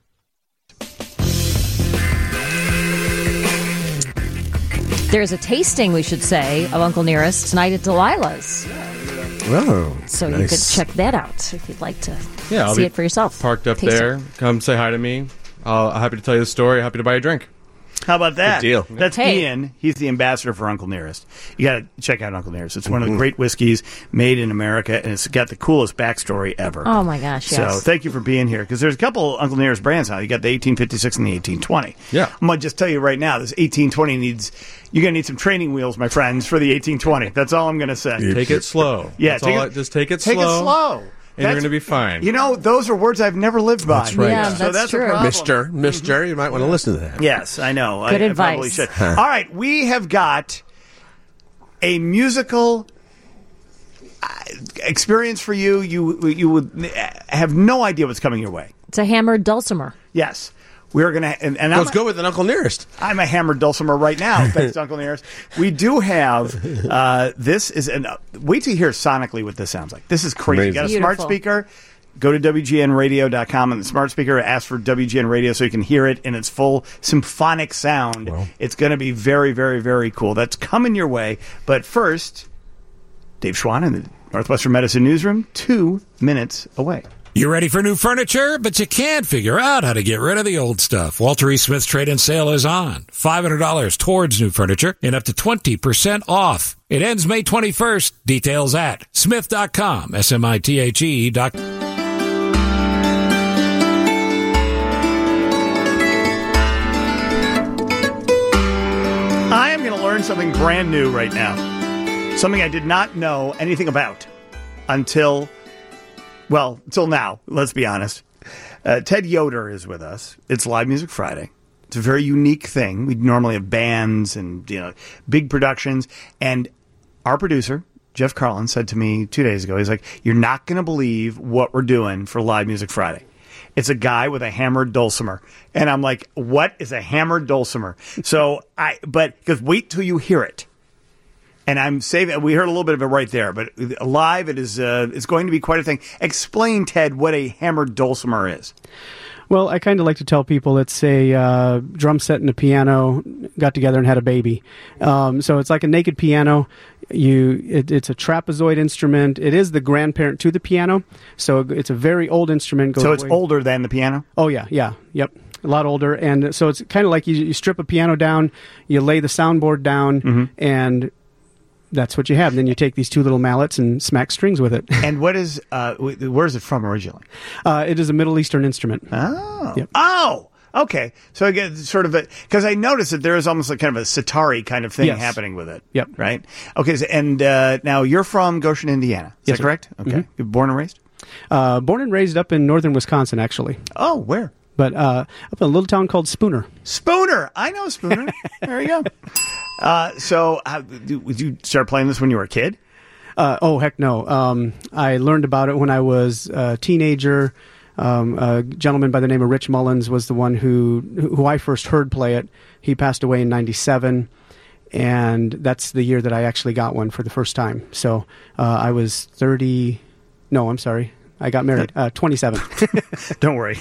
there's a tasting, we should say, of Uncle Nearest tonight at Delilah's. Oh, So you nice. could check that out if you'd like to Yeah, I'll see be it for yourself. Parked up Taste it. there. Come say hi to me. I'll, I'm happy to tell you the story. Happy to buy you a drink. How about that? Good deal. That's Hey. Ian. He's the ambassador for Uncle Nearest. You got to check out Uncle Nearest. It's one Mm-hmm. of the great whiskeys made in America, and it's got the coolest backstory ever. Oh, my gosh, So yes. thank you for being here, because there's a couple Uncle Nearest brands now. You got the eighteen fifty-six and the eighteen twenty. Yeah. I'm going to just tell you right now, this eighteen twenty needs, you're going to need some training wheels, my friends, for the eighteen twenty. That's all I'm going to say. Take it slow. Yeah, That's take all it- I- just take it Take slow. it slow. And you're That's- going to be fine. You know, those are words I've never lived by. That's right. Yeah, So that's that's a true. problem. Mister, Mister, you might want to listen to that. Yes, I know. Good I, advice. I probably should. All right, we have got a musical uh, experience for you. You you would have no idea what's coming your way. It's a hammered dulcimer. Yes, we're gonna. And, and Let's I'm, go with an Uncle Nearest. I'm a hammered dulcimer right now, thanks to Uncle Nearest. We do have uh, this is an. Uh, wait till you hear sonically what this sounds like. This is crazy. You got a Amazing. smart Beautiful. speaker. Go to W G N radio dot com and the smart speaker, ask for W G N Radio so you can hear it in its full symphonic sound. It's going to be very, very, very cool. That's coming your way. But first, Dave Schwann in the Northwestern Medicine Newsroom, two minutes away. You ready for new furniture, but you can't figure out how to get rid of the old stuff? Walter E. Smith's trade-in sale is on. five hundred dollars towards new furniture and up to twenty percent off. It ends May twenty-first. Details at smith dot com, S M I T H E dot com. I am going to learn something brand new right now. Something I did not know anything about. until, well, until now, let's be honest. Uh, Ted Yoder is with us. It's Live Music Friday. It's a very unique thing. We normally have bands and, you know, big productions. And our producer, Jeff Carlin, said to me two days ago, he's like, you're not going to believe what we're doing for Live Music Friday. It's a guy with a hammered dulcimer. And I'm like, what is a hammered dulcimer? So I, but, because wait till you hear it. And I'm saving, we heard a little bit of it right there, but live, it is, uh, it's going to be quite a thing. Explain, Ted, what a hammered dulcimer is. Well, I kind of like to tell people it's a uh, drum set and a piano got together and had a baby. Um, so it's like a naked piano. You, it, it's a trapezoid instrument. It is the grandparent to the piano. So it's a very old instrument. Goes so it's way- older than the piano? Oh, yeah, yeah, yep. A lot older. And so it's kind of like you, you strip a piano down, you lay the soundboard down, mm-hmm. and that's what you have. And then you take these two little mallets and smack strings with it. And what is, uh, where is it from originally? Uh, it is a Middle Eastern instrument. Oh. Yep. Oh, okay. So I get sort of a, because I noticed that there is almost like kind of a sitar kind of thing Yes. happening with it. Yep. Right? Okay. So, and uh, now you're from Goshen, Indiana. Is Yes, that sir. correct? Okay. Mhm. You're born and raised? Uh, born and raised up in northern Wisconsin, actually. Oh, where? But uh, up in a little town called Spooner. Spooner. I know Spooner. There you go. Uh, so, how, did you start playing this when you were a kid? Uh, oh, heck no. Um, I learned about it when I was a teenager. Um, a gentleman by the name of Rich Mullins was the one who who I first heard play it. He passed away in ninety-seven, and that's the year that I actually got one for the first time. So uh, I was thirty. No, I'm sorry. I got married. Uh, twenty-seven. Don't worry.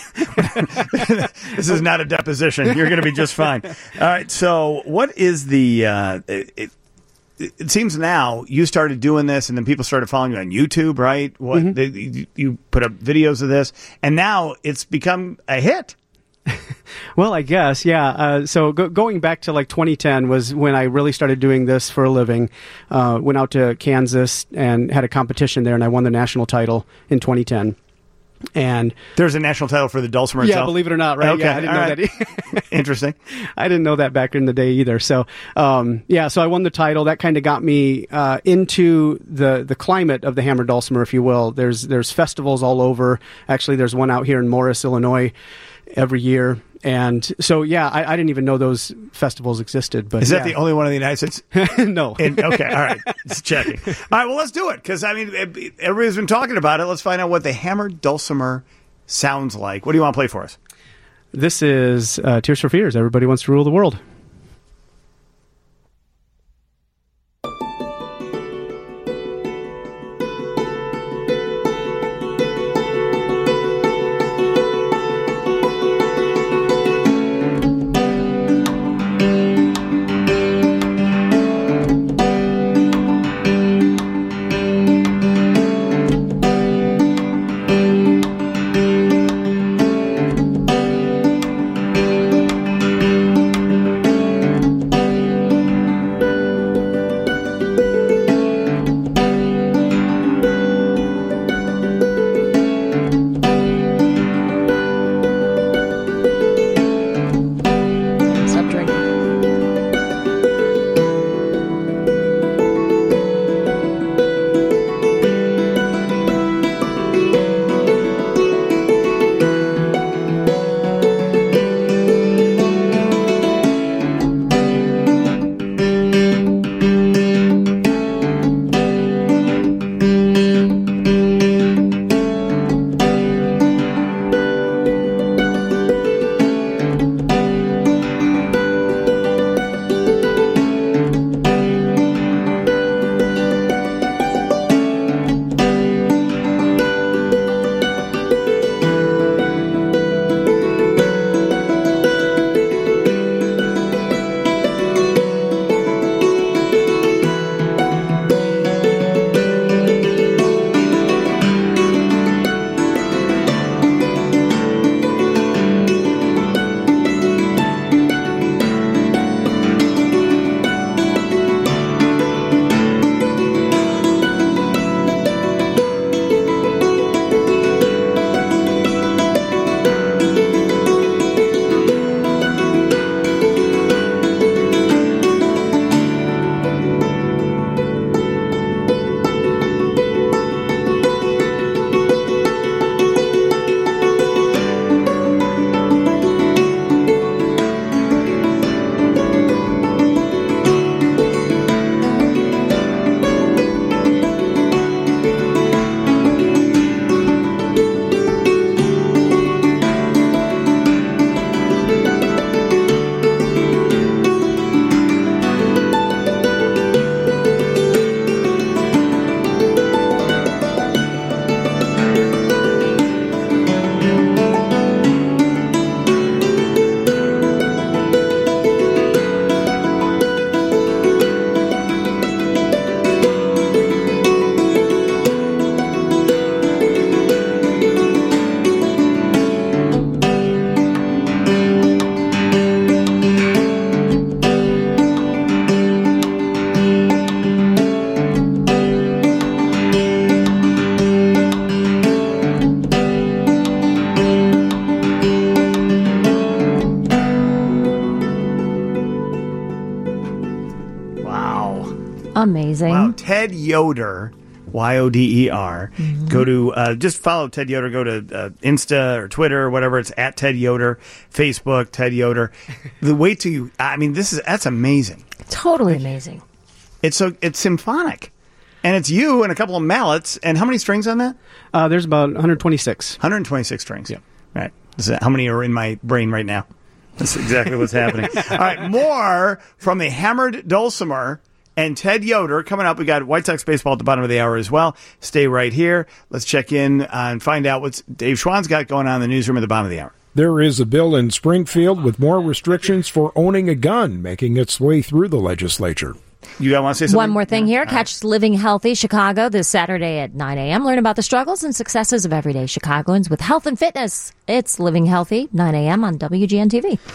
This is not a deposition. You're going to be just fine. All right. So, what is the? Uh, it, it, it seems now you started doing this, and then people started following you on YouTube, right? What Mm-hmm. they, you, you put up videos of this, and now it's become a hit. Well, I guess, yeah. Uh, so go- going back to like twenty ten was when I really started doing this for a living. Uh, went out to Kansas and had a competition there, and I won the national title in twenty ten. And there's a national title for the dulcimer yeah, itself? believe it or not, right? Okay, Yeah, I didn't all know right. that. Interesting. I didn't know that back in the day either. So, um, yeah, so I won the title. That kind of got me uh, into the the climate of the hammered dulcimer, if you will. There's there's festivals all over. Actually, there's one out here in Morris, Illinois, every year. And so, yeah, I, I didn't even know those festivals existed. But Is that yeah. the only one in the United States? No. In, okay, all right. Just checking. All right, well, let's do it. Because, I mean, everybody's been talking about it. Let's find out what the hammered dulcimer sounds like. What do you want to play for us? This is uh, Tears for Fears. Everybody wants to rule the world. Thank Amazing. Wow, Ted Yoder, Y O D E R. Mm-hmm. Go to, uh, just follow Ted Yoder. Go to uh, Insta or Twitter or whatever. It's at Ted Yoder. Facebook, Ted Yoder. The wait till you, I mean, this is, that's amazing. Totally amazing. It's so, it's symphonic. And it's you and a couple of mallets. And how many strings on that? Uh, there's about one hundred twenty-six. one hundred twenty-six strings. Yeah. Right. This is, how many are in my brain right now? That's exactly what's happening. All right. More from the Hammered Dulcimer and Ted Yoder coming up. We got White Sox baseball at the bottom of the hour as well. Stay right here. Let's check in uh, and find out what Dave Schwann's got going on in the newsroom at the bottom of the hour. There is a bill in Springfield with more restrictions for owning a gun making its way through the legislature. You got want to say something? One more thing here. Catch Living Healthy Chicago this Saturday at nine a.m. Learn about the struggles and successes of everyday Chicagoans with health and fitness. It's Living Healthy, nine a.m. on W G N T V.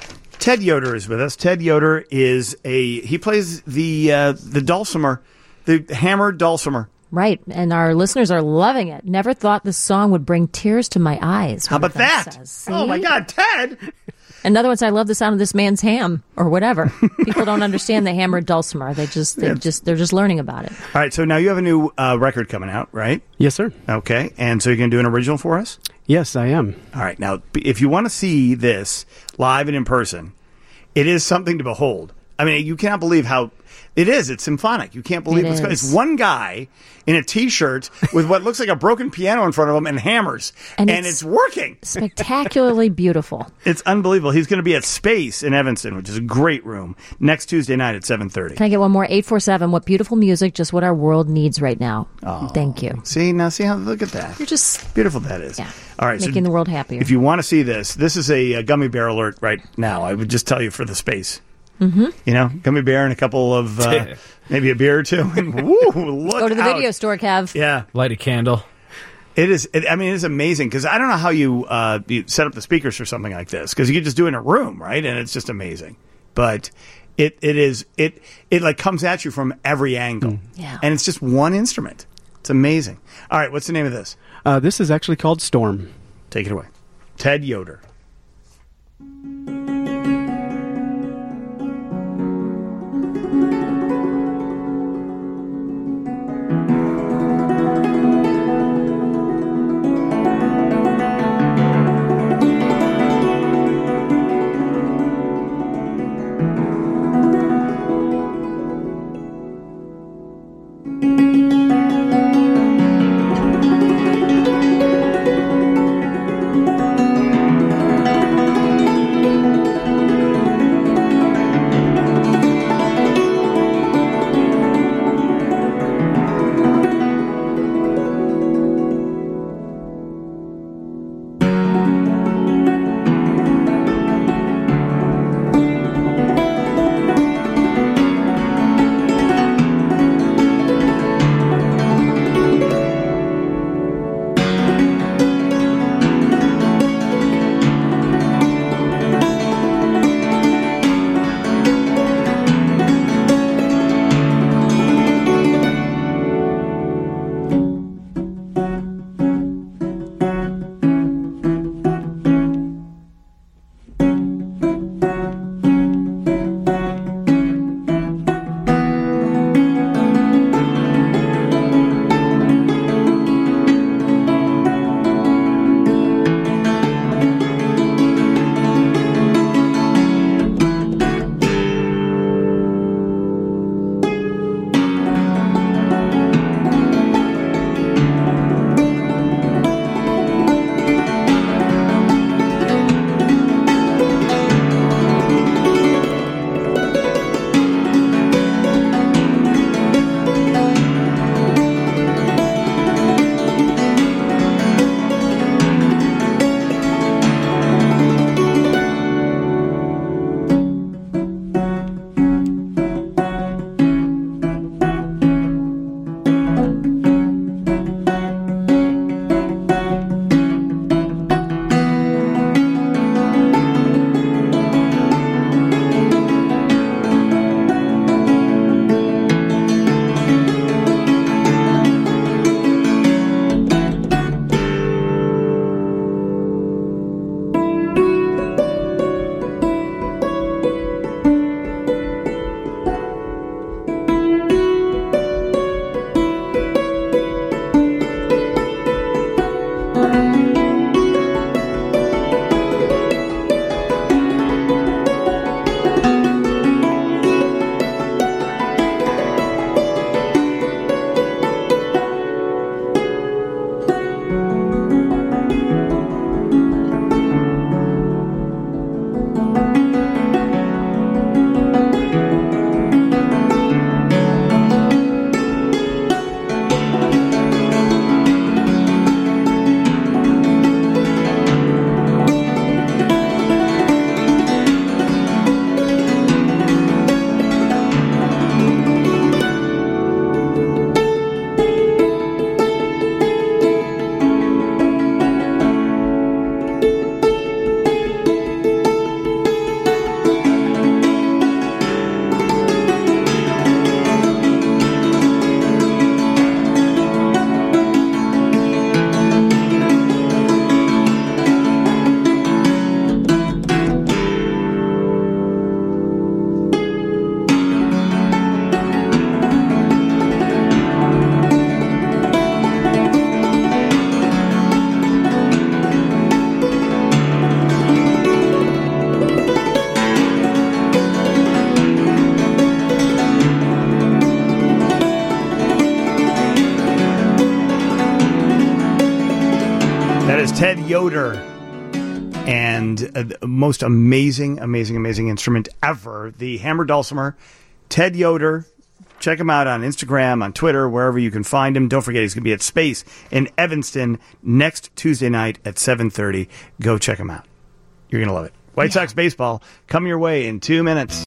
Ted Yoder is with us. Ted Yoder is a, he plays the uh, the dulcimer, the hammered dulcimer. Right, and our listeners are loving it. Never thought this song would bring tears to my eyes. How about that? Says. Oh my God, Ted! Another one says, I love the sound of this man's ham, or whatever. People don't understand the hammered dulcimer. They just, they Yeah. just, they're just learning about it. All right, so now you have a new uh, record coming out, right? Yes, sir. Okay, and so you're going to do an original for us? Yes, I am. All right, now, if you want to see this live and in person, it is something to behold. I mean, you cannot believe how it is. It's symphonic. You can't believe It what's going. is. It's one guy in a T-shirt with what looks like a broken piano in front of him and hammers, And and, it's- it's, working. Spectacularly beautiful. It's unbelievable. He's going to be at Space in Evanston, which is a great room, next Tuesday night at seven thirty. Can I get one more? eight four seven. What beautiful music, just what our world needs right now. Oh. Thank you. See, now see how, look at that. You're just Beautiful that is. Yeah. All right. making the world happier. If you want to see this, this is a, a gummy bear alert right now. I would just tell you for the Space. Mm-hmm. You know, gummy bear and a couple of, uh, maybe a beer or two. And woo, look Go to the out. video store, Kev. Yeah. Light a candle. It is, it, I mean, it's amazing because I don't know how you, uh, you set up the speakers for something like this because you could just do it in a room, right? And it's just amazing. But it, it is, it, it like comes at you from every angle. Yeah. And it's just one instrument. It's amazing. All right. What's the name of this? Uh, this is actually called Storm. Take it away. Ted Yoder. is Ted Yoder. And uh, the most amazing, amazing, amazing instrument ever. The hammer dulcimer, Ted Yoder. Check him out on Instagram, on Twitter, wherever you can find him. Don't forget, he's going to be at Space in Evanston next Tuesday night at seven thirty. Go check him out. You're going to love it. White Sox baseball, come your way in two minutes.